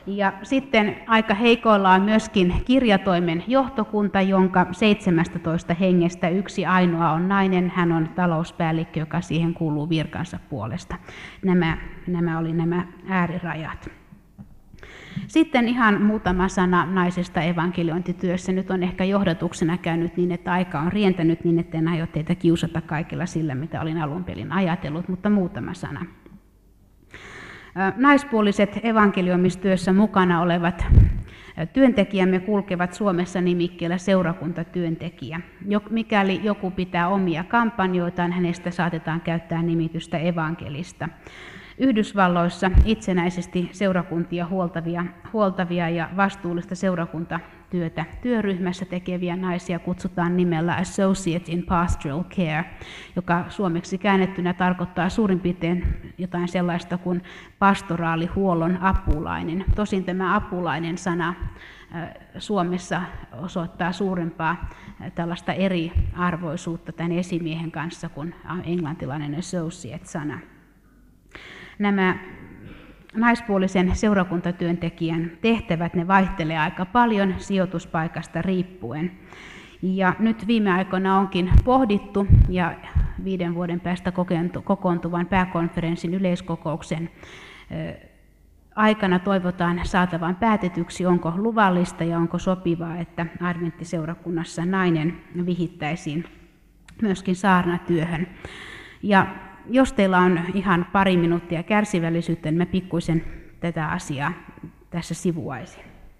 Ja sitten aika heikoilla on myöskin kirjatoimen johtokunta, jonka seitsemästätoista hengestä yksi ainoa on nainen. Hän on talouspäällikkö, joka siihen kuuluu virkansa puolesta. Nämä, nämä oli nämä äärirajat. Sitten ihan muutama sana naisesta evankeliointityössä. Nyt on ehkä johdatuksena käynyt niin, että aika on rientänyt niin, etten aio teitä kiusata kaikilla sillä, mitä olin alun perin ajatellut, mutta muutama sana. Naispuoliset evankeliumistyössä mukana olevat työntekijämme kulkevat Suomessa nimikkeellä seurakuntatyöntekijä. Mikäli joku pitää omia kampanjoitaan, hänestä saatetaan käyttää nimitystä evankelista. Yhdysvalloissa itsenäisesti seurakuntia huoltavia, huoltavia ja vastuullista seurakuntatyötä työryhmässä tekeviä naisia kutsutaan nimellä Associate in Pastoral Care, joka suomeksi käännettynä tarkoittaa suurin piirtein jotain sellaista kuin pastoraalihuollon apulainen. Tosin tämä apulainen sana Suomessa osoittaa suurempaa tällaista eriarvoisuutta tämän esimiehen kanssa kuin englantilainen associate-sana. Nämä naispuolisen seurakuntatyöntekijän tehtävät ne vaihtelee aika paljon sijoituspaikasta riippuen. Ja nyt viime aikoina onkin pohdittu ja viiden vuoden päästä kokoontuvan pääkonferenssin yleiskokouksen aikana toivotaan saatavan päätetyksi, onko luvallista ja onko sopivaa, että adventtiseurakunnassa nainen vihittäisiin myöskin saarnatyöhön. Ja jos teillä on ihan pari minuuttia kärsivällisyyttä, niin mä pikkuisen tätä asiaa tässä sivuaisin.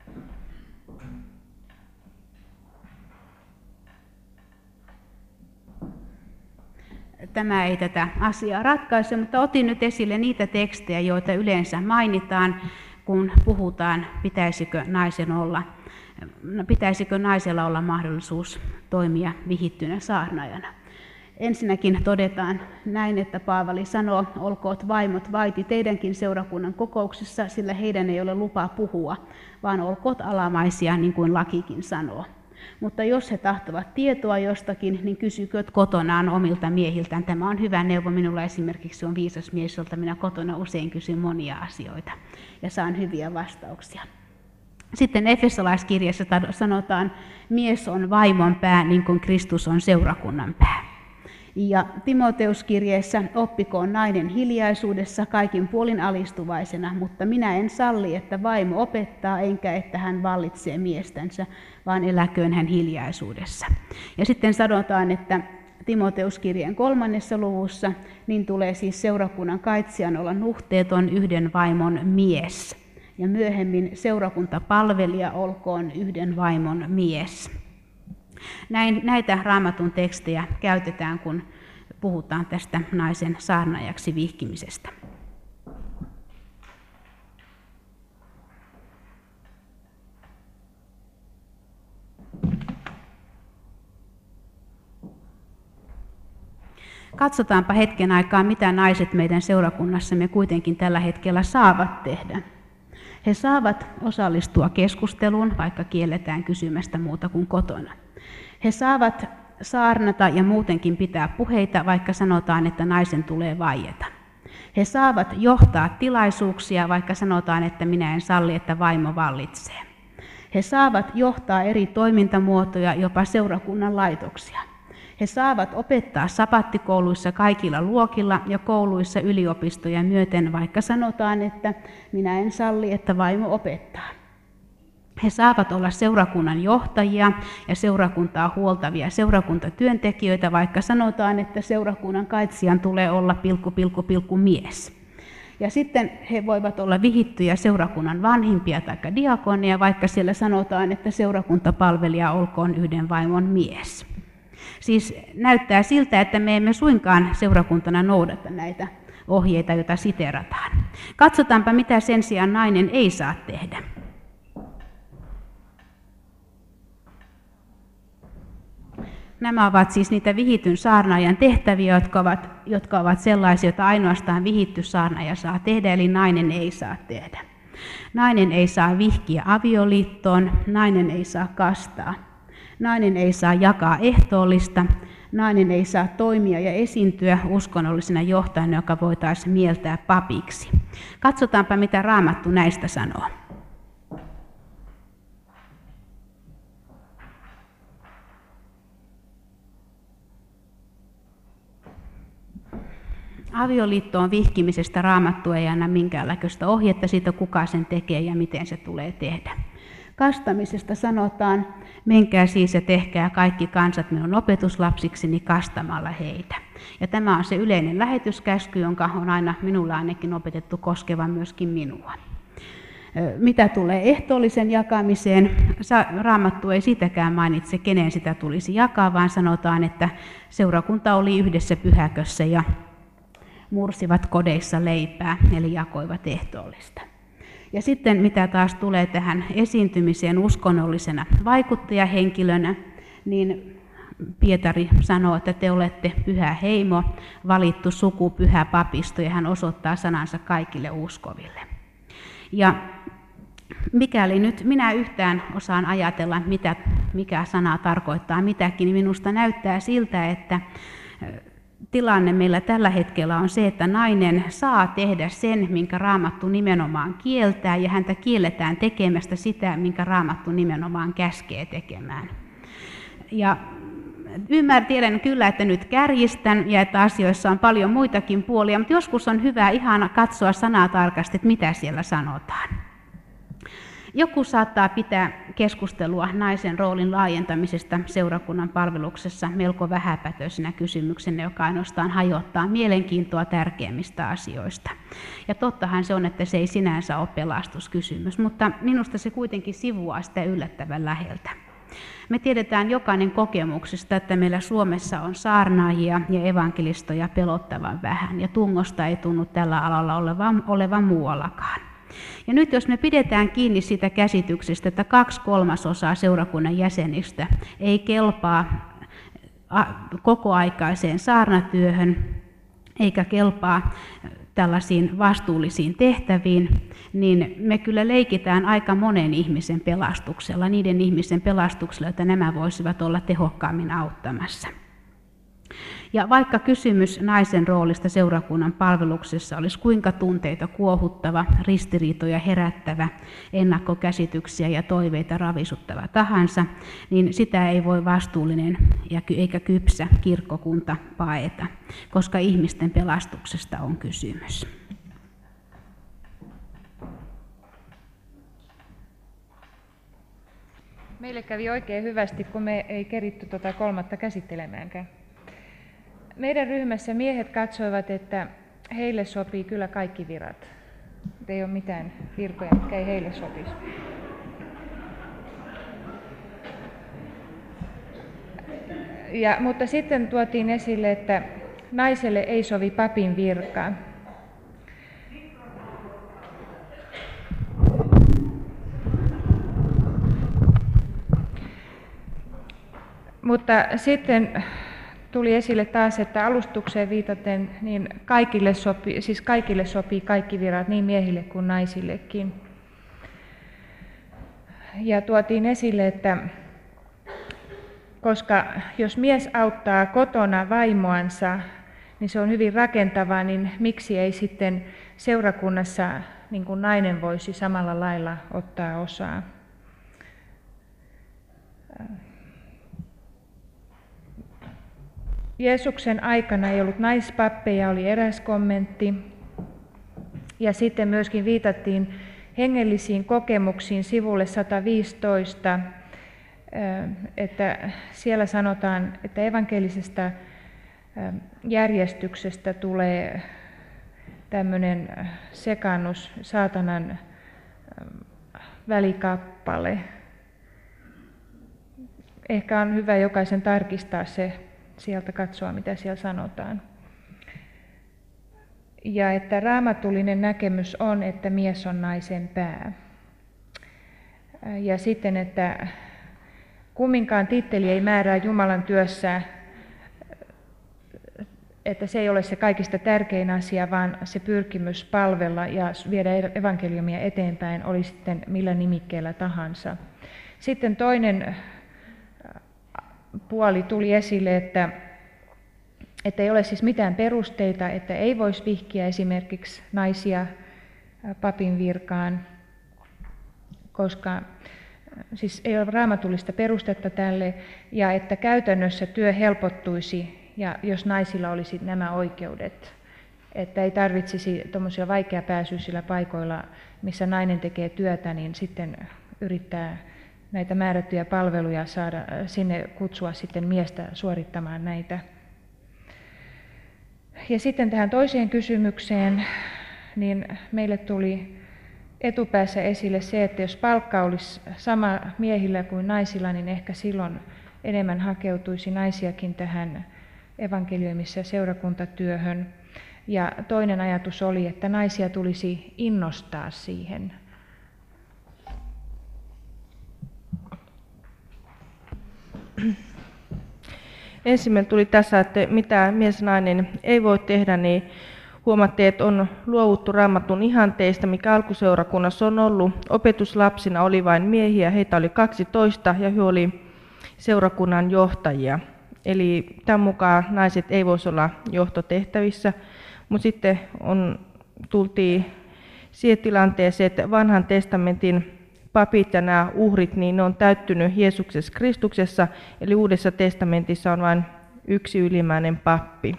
Tämä ei tätä asiaa ratkaise, mutta otin nyt esille niitä tekstejä, joita yleensä mainitaan, kun puhutaan, pitäisikö naisen olla, pitäisikö naisella olla mahdollisuus toimia vihittynä saarnaajana. Ensinnäkin todetaan näin, että Paavali sanoo, olkoot vaimot vaiti teidänkin seurakunnan kokouksissa, sillä heidän ei ole lupa puhua, vaan olkoot alamaisia, niin kuin lakikin sanoo. Mutta jos he tahtovat tietoa jostakin, niin kysykööt kotonaan omilta miehiltään. Tämä on hyvä neuvo. Minulla esimerkiksi on viisas mies, jolta minä kotona usein kysyn monia asioita ja saan hyviä vastauksia. Sitten Efesolaiskirjassa sanotaan, mies on vaimon pää, niin kuin Kristus on seurakunnan pää. Ja Timoteuskirjeessä oppikoon nainen hiljaisuudessa kaikin puolin alistuvaisena, mutta minä en salli, että vaimo opettaa, enkä että hän vallitsee miestänsä, vaan eläköön hän hiljaisuudessa. Ja sitten sanotaan, että Timoteuskirjeen kolmannessa luvussa, niin tulee siis seurakunnan kaitsijan olla nuhteeton yhden vaimon mies. Ja myöhemmin seurakuntapalvelija olkoon yhden vaimon mies. Näin, näitä Raamatun tekstejä käytetään, kun puhutaan tästä naisen saarnaajaksi vihkimisestä. Katsotaanpa hetken aikaa, mitä naiset meidän seurakunnassamme kuitenkin tällä hetkellä saavat tehdä. He saavat osallistua keskusteluun, vaikka kielletään kysymästä muuta kuin kotona. He saavat saarnata ja muutenkin pitää puheita, vaikka sanotaan, että naisen tulee vaieta. He saavat johtaa tilaisuuksia, vaikka sanotaan, että minä en salli, että vaimo vallitsee. He saavat johtaa eri toimintamuotoja, jopa seurakunnan laitoksia. He saavat opettaa sabattikouluissa kaikilla luokilla ja kouluissa yliopistoja myöten, vaikka sanotaan, että minä en salli, että vaimo opettaa. He saavat olla seurakunnan johtajia ja seurakuntaa huoltavia seurakuntatyöntekijöitä, vaikka sanotaan, että seurakunnan kaitsijan tulee olla pilkku, pilkku, pilkku mies. Ja sitten he voivat olla vihittyjä seurakunnan vanhimpia tai diakonia, vaikka siellä sanotaan, että seurakuntapalvelija olkoon yhden vaimon mies. Siis näyttää siltä, että me emme suinkaan seurakuntana noudata näitä ohjeita, joita siteerataan. Katsotaanpa, mitä sen sijaan nainen ei saa tehdä. Nämä ovat siis niitä vihityn saarnaajan tehtäviä, jotka ovat, jotka ovat sellaisia, joita ainoastaan vihitty saarnaaja saa tehdä, eli nainen ei saa tehdä. Nainen ei saa vihkiä avioliittoon, nainen ei saa kastaa. Nainen ei saa jakaa ehtoollista, nainen ei saa toimia ja esiintyä uskonnollisena johtajana, joka voitaisiin mieltää papiksi. Katsotaanpa, mitä Raamattu näistä sanoo. avioliittoon vihkimisestä Raamattu ei anna minkäänlaista ohjetta siitä, kuka sen tekee ja miten se tulee tehdä. Kastamisesta sanotaan, menkää siis ja tehkää kaikki kansat minun opetuslapsikseni kastamalla heitä. Ja tämä on se yleinen lähetyskäsky, jonka on aina minulla ainakin opetettu koskevan myöskin minua. Mitä tulee ehtoollisen jakamiseen, Raamattu ei sitäkään mainitse, kenen sitä tulisi jakaa, vaan sanotaan, että seurakunta oli yhdessä pyhäkössä ja mursivat kodeissa leipää, eli jakoivat ehtoollista. Ja sitten mitä taas tulee tähän esiintymiseen uskonnollisena vaikuttajahenkilönä, niin Pietari sanoo, että te olette pyhä heimo, valittu suku, pyhä papisto, ja hän osoittaa sanansa kaikille uskoville. Ja mikäli nyt minä yhtään osaan ajatella, mitä, mikä sana tarkoittaa mitäkin, niin minusta näyttää siltä, että tilanne meillä tällä hetkellä on se, että nainen saa tehdä sen, minkä Raamattu nimenomaan kieltää, ja häntä kielletään tekemästä sitä, minkä Raamattu nimenomaan käskee tekemään. Ja ymmärrän, tiedän kyllä, että nyt kärjistän ja että asioissa on paljon muitakin puolia, mutta joskus on hyvä ihan katsoa sanaa tarkasti, että mitä siellä sanotaan. Joku saattaa pitää keskustelua naisen roolin laajentamisesta seurakunnan palveluksessa melko vähäpätöisenä kysymyksenä, joka ainoastaan hajottaa mielenkiintoa tärkeimmistä asioista. Ja tottahan se on, että se ei sinänsä ole pelastuskysymys, mutta minusta se kuitenkin sivuaa sitä yllättävän läheltä. Me tiedetään jokainen kokemuksesta, että meillä Suomessa on saarnaajia ja evankelistoja pelottavan vähän, ja tungosta ei tunnu tällä alalla olevan, olevan muuallakaan. Ja nyt jos me pidetään kiinni siitä käsityksestä, että kaksi kolmasosaa seurakunnan jäsenistä ei kelpaa kokoaikaiseen saarnatyöhön, eikä kelpaa tällaisiin vastuullisiin tehtäviin, niin me kyllä leikitään aika monen ihmisen pelastuksella, niiden ihmisen pelastuksella, että nämä voisivat olla tehokkaammin auttamassa. Ja vaikka kysymys naisen roolista seurakunnan palveluksessa olisi kuinka tunteita kuohuttava, ristiriitoja herättävä, ennakkokäsityksiä ja toiveita ravisuttava tahansa, niin sitä ei voi vastuullinen eikä kypsä kirkkokunta paeta, koska ihmisten pelastuksesta on kysymys. Meille kävi oikein hyvästi, kun me ei keritty tuota kolmatta käsittelemäänkään. Meidän ryhmässä miehet katsoivat, että heille sopii kyllä kaikki virat. Ei ole mitään virkoja, mitkä ei heille sopisi. Ja, mutta sitten tuotiin esille, että naiselle ei sovi papin virka. Mutta sitten tuli esille taas, että alustukseen viitaten niin kaikille sopii, siis kaikille sopii kaikki virat, niin miehille kuin naisillekin. Ja tuotiin esille, että koska jos mies auttaa kotona vaimoansa, niin se on hyvin rakentavaa, niin miksi ei sitten seurakunnassa niin kuin nainen voisi samalla lailla ottaa osaa. Jeesuksen aikana ei ollut naispappeja, oli eräs kommentti. Ja sitten myöskin viitattiin hengellisiin kokemuksiin sivulle sata viisitoista, että siellä sanotaan, että evankelisesta järjestyksestä tulee tämmöinen sekannus, saatanan välikappale. Ehkä on hyvä jokaisen tarkistaa se, sieltä katsoa, mitä siellä sanotaan. Ja että raamatullinen näkemys on, että mies on naisen pää. Ja sitten, että kumminkaan titteli ei määrää Jumalan työssä, että se ei ole se kaikista tärkein asia, vaan se pyrkimys palvella ja viedä evankeliumia eteenpäin, oli sitten millä nimikkeellä tahansa. Sitten toinen puoli tuli esille, että, että ei ole siis mitään perusteita, että ei voisi vihkiä esimerkiksi naisia papin virkaan, koska siis ei ole raamatullista perustetta tälle, ja että käytännössä työ helpottuisi, ja jos naisilla olisi nämä oikeudet. että ei tarvitsisi tuommoisilla vaikeapääsyisillä paikoilla, missä nainen tekee työtä, niin sitten yrittää näitä määrättyjä palveluja saada sinne kutsua sitten miestä suorittamaan näitä. Ja sitten tähän toiseen kysymykseen, niin meille tuli etupäässä esille se, että jos palkka olisi sama miehillä kuin naisilla, niin ehkä silloin enemmän hakeutuisi naisiakin tähän evankeliumissa ja seurakuntatyöhön. Ja toinen ajatus oli, että naisia tulisi innostaa siihen. Ensimmäinen tuli tässä, että mitä mies ja nainen ei voi tehdä, niin huomattiin, että on luovuttu Raamatun ihanteista, mikä alkuseurakunnassa on ollut. Opetuslapsina oli vain miehiä, heitä oli kaksitoista ja he oli seurakunnan johtajia. Eli tämän mukaan naiset ei voisi olla johtotehtävissä, mutta sitten on, tultiin siihen tilanteeseen, että vanhan testamentin papit ja nämä uhrit, niin ne on täyttynyt Jeesuksessa Kristuksessa, eli Uudessa testamentissa on vain yksi ylimmäinen pappi.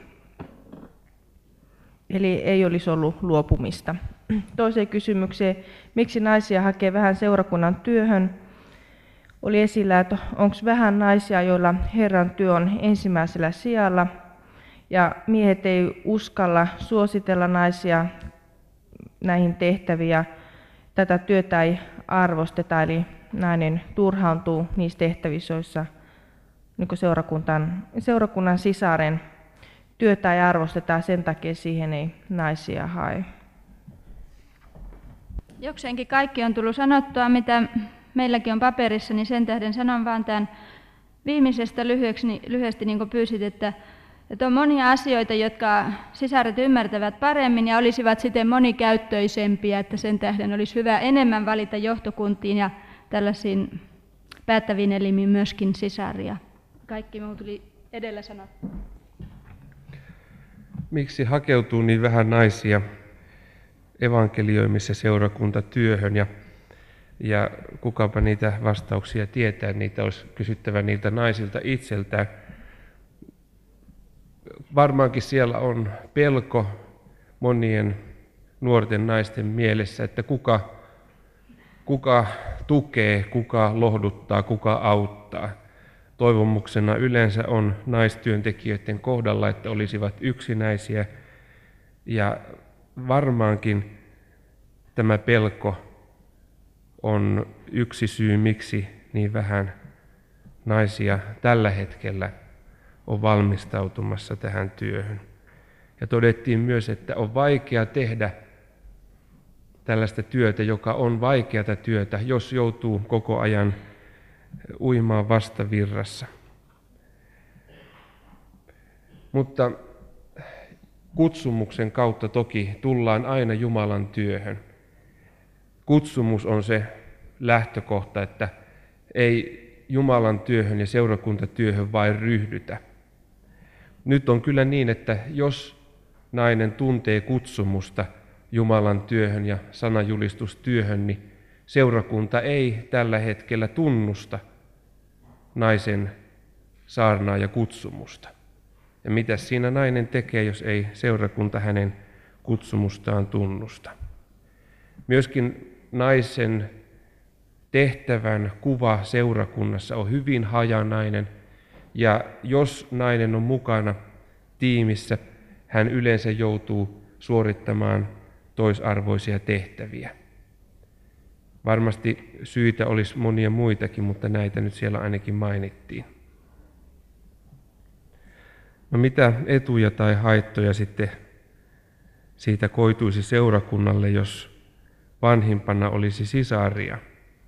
Eli ei olisi ollut luopumista. Toiseen kysymykseen, miksi naisia hakee vähän seurakunnan työhön, oli esillä, että onko vähän naisia, joilla Herran työ on ensimmäisellä sijalla, ja miehet ei uskalla suositella naisia näihin tehtäviin, tätä työtä ei arvosteta, eli nainen turhaantuu niissä tehtävissä, joissa niin seurakunnan, seurakunnan sisaren työtä ei arvosteta, sen takia siihen ei naisia hae. Jokseenkin kaikki on tullut sanottua, mitä meilläkin on paperissa, niin sen tähden sanon vaan tämän viimeisestä lyhyesti, lyhyesti niin kuin pyysit, että, että on monia asioita, jotka sisaret ymmärtävät paremmin ja olisivat siten monikäyttöisempiä, että sen tähden olisi hyvä enemmän valita johtokuntiin ja tällaisiin päättäviin elimiin myöskin sisaria. Kaikki muu tuli edellä sanottua. Miksi hakeutuu niin vähän naisia evankelioimissa seurakuntatyöhön ja, ja kukapa niitä vastauksia tietää, niitä olisi kysyttävä niiltä naisilta itseltään. Varmaankin siellä on pelko monien nuorten naisten mielessä, että kuka, kuka tukee, kuka lohduttaa, kuka auttaa. Toivomuksena yleensä on naistyöntekijöiden kohdalla, että olisivat yksinäisiä, ja varmaankin tämä pelko on yksi syy, miksi niin vähän naisia tällä hetkellä on valmistautumassa tähän työhön. Ja todettiin myös, että on vaikea tehdä tällaista työtä, joka on vaikeata työtä, jos joutuu koko ajan uimaan vastavirrassa. Mutta kutsumuksen kautta toki tullaan aina Jumalan työhön. Kutsumus on se lähtökohta, että ei Jumalan työhön ja seurakuntatyöhön vain ryhdytä. Nyt on kyllä niin, että jos nainen tuntee kutsumusta Jumalan työhön ja sanajulistustyöhön, niin seurakunta ei tällä hetkellä tunnusta naisen saarnaa ja kutsumusta. Ja mitä siinä nainen tekee, jos ei seurakunta hänen kutsumustaan tunnusta? Myöskin naisen tehtävän kuva seurakunnassa on hyvin hajanainen, ja jos nainen on mukana tiimissä, hän yleensä joutuu suorittamaan toisarvoisia tehtäviä. Varmasti syitä olisi monia muitakin, mutta näitä nyt siellä ainakin mainittiin. No mitä etuja tai haittoja sitten siitä koituisi seurakunnalle, jos vanhimpana olisi sisaria?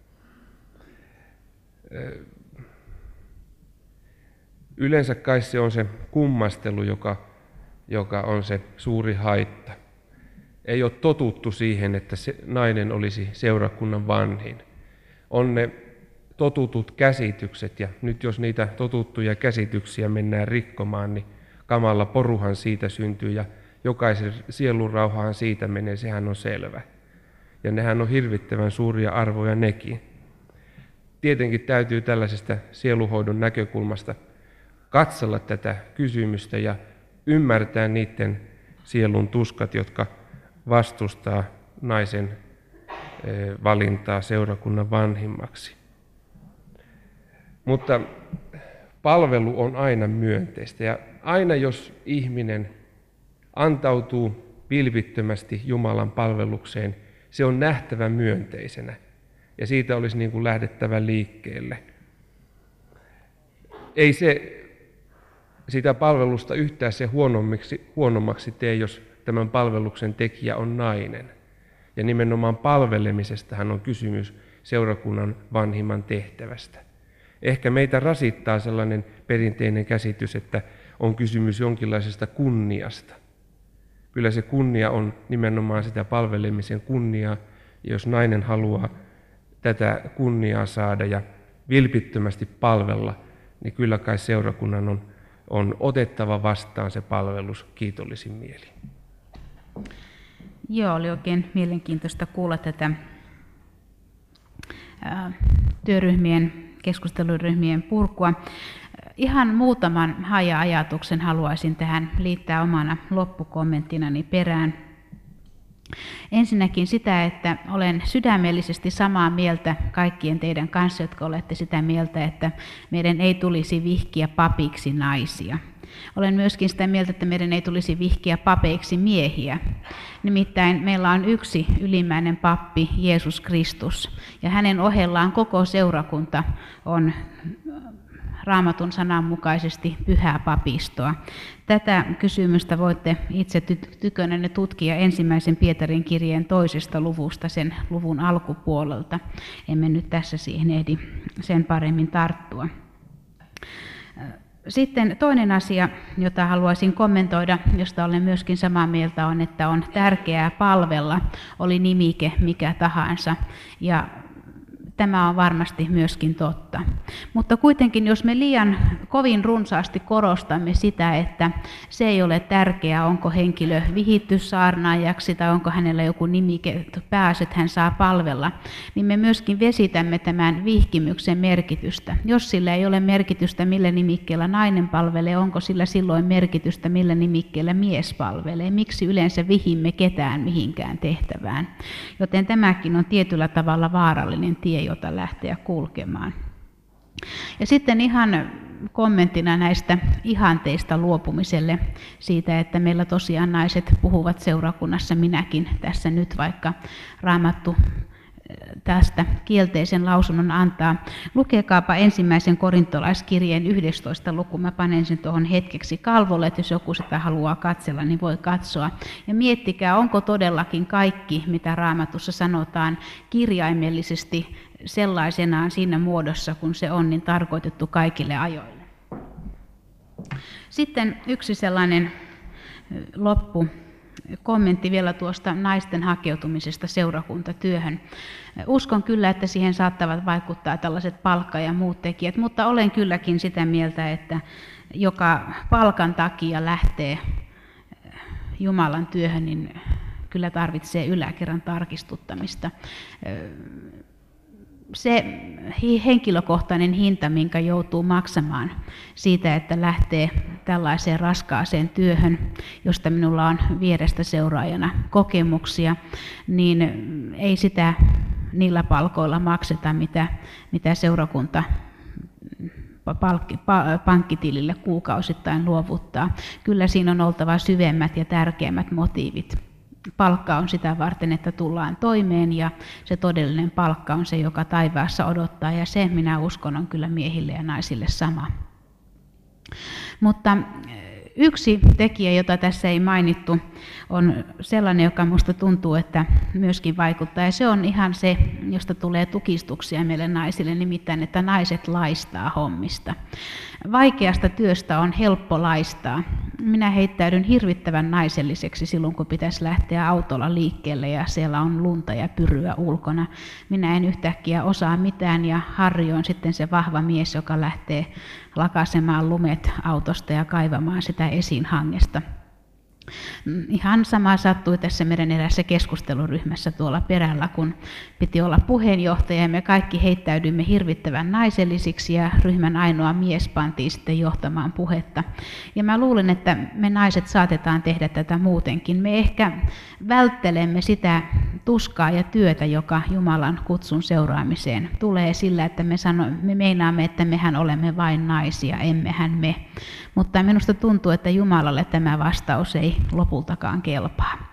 Yleensä kai se on se kummastelu, joka, joka on se suuri haitta. Ei ole totuttu siihen, että se nainen olisi seurakunnan vanhin. On ne totutut käsitykset, ja nyt jos niitä totuttuja käsityksiä mennään rikkomaan, niin kamala poruhan siitä syntyy, ja jokaisen sielun rauhaan siitä menee, sehän on selvä. Ja nehän on hirvittävän suuria arvoja nekin. Tietenkin täytyy tällaisesta sieluhoidon näkökulmasta katsella tätä kysymystä ja ymmärtää niiden sielun tuskat, jotka vastustaa naisen valintaa seurakunnan vanhimmaksi. Mutta palvelu on aina myönteistä ja aina jos ihminen antautuu vilpittömästi Jumalan palvelukseen, se on nähtävä myönteisenä ja siitä olisi niin kuin lähdettävä liikkeelle. Ei se sitä palvelusta yhtään se huonommaksi, huonommaksi tee, jos tämän palveluksen tekijä on nainen. Ja nimenomaan palvelemisestahan on kysymys seurakunnan vanhimman tehtävästä. Ehkä meitä rasittaa sellainen perinteinen käsitys, että on kysymys jonkinlaisesta kunniasta. Kyllä se kunnia on nimenomaan sitä palvelemisen kunniaa, ja jos nainen haluaa tätä kunniaa saada ja vilpittömästi palvella, niin kyllä kai seurakunnan on, on otettava vastaan se palvelus kiitollisin mielin. Joo, oli oikein mielenkiintoista kuulla tätä työryhmien, keskusteluryhmien purkua. Ihan muutaman haja-ajatuksen haluaisin tähän liittää omana loppukommenttinani perään. Ensinnäkin sitä, että olen sydämellisesti samaa mieltä kaikkien teidän kanssa, jotka olette sitä mieltä, että meidän ei tulisi vihkiä papiksi naisia. Olen myöskin sitä mieltä, että meidän ei tulisi vihkiä papeiksi miehiä. Nimittäin meillä on yksi ylimmäinen pappi, Jeesus Kristus, ja hänen ohellaan koko seurakunta on Raamatun sanan mukaisesti pyhää papistoa. Tätä kysymystä voitte itse tykönänne tutkia ensimmäisen Pietarin kirjeen toisesta luvusta, sen luvun alkupuolelta. Emme nyt tässä siihen ehdi sen paremmin tarttua. Sitten toinen asia, jota haluaisin kommentoida, josta olen myöskin samaa mieltä, on, että on tärkeää palvella, oli nimike mikä tahansa. Ja tämä on varmasti myöskin totta. Mutta kuitenkin, jos me liian kovin runsaasti korostamme sitä, että se ei ole tärkeää, onko henkilö vihitty saarnaajaksi tai onko hänellä joku nimike päässä, että hän saa palvella, niin me myöskin vesitämme tämän vihkimyksen merkitystä. Jos sillä ei ole merkitystä, millä nimikkeellä nainen palvelee, onko sillä silloin merkitystä, millä nimikkeellä mies palvelee? Miksi yleensä vihimme ketään mihinkään tehtävään? Joten tämäkin on tietyllä tavalla vaarallinen tie, jota lähteä kulkemaan. Ja sitten ihan kommenttina näistä ihanteista luopumiselle siitä, että meillä tosiaan naiset puhuvat seurakunnassa, minäkin tässä nyt, vaikka Raamattu tästä kielteisen lausunnon antaa. Lukekaapa ensimmäisen korintolaiskirjeen yhdestoista luku. Mä panen sen tuohon hetkeksi kalvolle, että jos joku sitä haluaa katsella, niin voi katsoa. Ja miettikää, onko todellakin kaikki, mitä Raamatussa sanotaan, kirjaimellisesti sellaisenaan siinä muodossa, kun se on, niin tarkoitettu kaikille ajoille. Sitten yksi sellainen loppu. Kommentti vielä tuosta naisten hakeutumisesta seurakuntatyöhön. Uskon kyllä, että siihen saattavat vaikuttaa tällaiset palkka- ja muut tekijät, mutta olen kylläkin sitä mieltä, että joka palkan takia lähtee Jumalan työhön, niin kyllä tarvitsee yläkerran tarkistuttamista. Se henkilökohtainen hinta, minkä joutuu maksamaan siitä, että lähtee tällaiseen raskaaseen työhön, josta minulla on vierestä seuraajana kokemuksia, niin ei sitä niillä palkoilla makseta, mitä, mitä seurakunta pankkitilille kuukausittain luovuttaa. Kyllä siinä on oltava syvemmät ja tärkeimmät motiivit. Palkka on sitä varten, että tullaan toimeen, ja se todellinen palkka on se, joka taivaassa odottaa, ja se, minä uskon, on kyllä miehille ja naisille sama. Mutta yksi tekijä, jota tässä ei mainittu, on sellainen, joka minusta tuntuu, että myöskin vaikuttaa, ja se on ihan se, josta tulee tukistuksia meille naisille, nimittäin, että naiset laistaa hommista. Vaikeasta työstä on helppo laistaa. Minä heittäydyn hirvittävän naiselliseksi silloin, kun pitäisi lähteä autolla liikkeelle ja siellä on lunta ja pyryä ulkona. Minä en yhtäkkiä osaa mitään ja Harri on sitten se vahva mies, joka lähtee lakasemaan lumet autosta ja kaivamaan sitä esiin hangesta. Ihan sama sattui tässä meidän eräässä keskusteluryhmässä tuolla perällä, kun piti olla puheenjohtaja ja me kaikki heittäydymme hirvittävän naisellisiksi ja ryhmän ainoa mies pantiin sitten johtamaan puhetta. Ja mä luulen, että me naiset saatetaan tehdä tätä muutenkin. Me ehkä välttelemme sitä tuskaa ja työtä, joka Jumalan kutsun seuraamiseen tulee sillä, että me, sano, me meinaamme, että mehän olemme vain naisia, emmehän me. Mutta minusta tuntuu, että Jumalalle tämä vastaus ei lopultakaan kelpaa.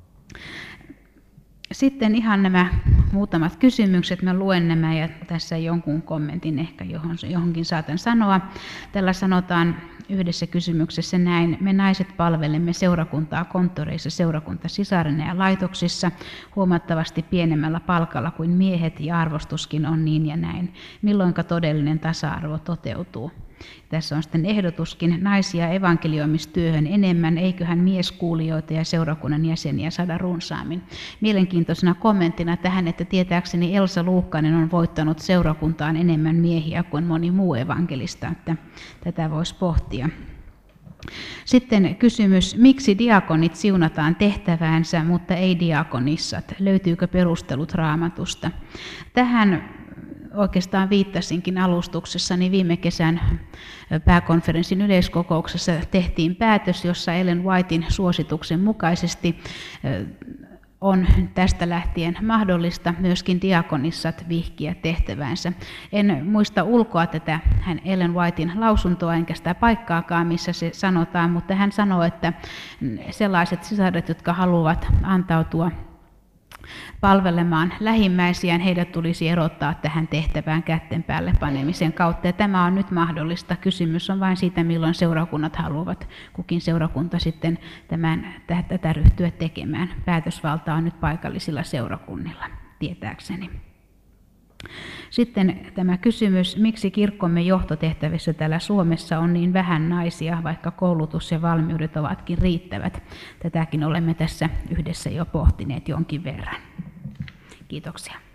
Sitten ihan nämä muutamat kysymykset, mä luen nämä ja tässä jonkun kommentin ehkä johon, johonkin saatan sanoa. Tällä sanotaan yhdessä kysymyksessä näin: me naiset palvelemme seurakuntaa konttoreissa, seurakuntasisarina ja laitoksissa huomattavasti pienemmällä palkalla kuin miehet ja arvostuskin on niin ja näin. Milloinka todellinen tasa-arvo toteutuu? Tässä on sitten ehdotuskin: naisia evankelioimistyöhön enemmän, eiköhän mieskuulijoita ja seurakunnan jäseniä saada runsaammin. Mielenkiintoisena kommenttina tähän, että tietääkseni Elsa Luukkanen on voittanut seurakuntaan enemmän miehiä kuin moni muu evankelista, että tätä voisi pohtia. Sitten kysymys: miksi diakonit siunataan tehtäväänsä, mutta ei diakonissat? Löytyykö perustelut Raamatusta? Tähän oikeastaan viittasinkin alustuksessani. Viime kesän pääkonferenssin yleiskokouksessa tehtiin päätös, jossa Ellen Whitein suosituksen mukaisesti on tästä lähtien mahdollista myöskin diakonissat vihkiä tehtäväänsä. En muista ulkoa tätä hän Ellen Whitein lausuntoa enkä sitä paikkaakaan, missä se sanotaan, mutta hän sanoo, että sellaiset sisaret, jotka haluavat antautua palvelemaan lähimmäisiään, heidät tulisi erottaa tähän tehtävään kätten päälle panemisen kautta. Ja tämä on nyt mahdollista. Kysymys on vain siitä, milloin seurakunnat haluavat kukin seurakunta sitten tämän, tätä ryhtyä tekemään. Päätösvalta on nyt paikallisilla seurakunnilla, tietääkseni. Sitten tämä kysymys: miksi kirkkomme johtotehtävissä täällä Suomessa on niin vähän naisia, vaikka koulutus ja valmiudet ovatkin riittävät? Tätäkin olemme tässä yhdessä jo pohtineet jonkin verran. Kiitoksia.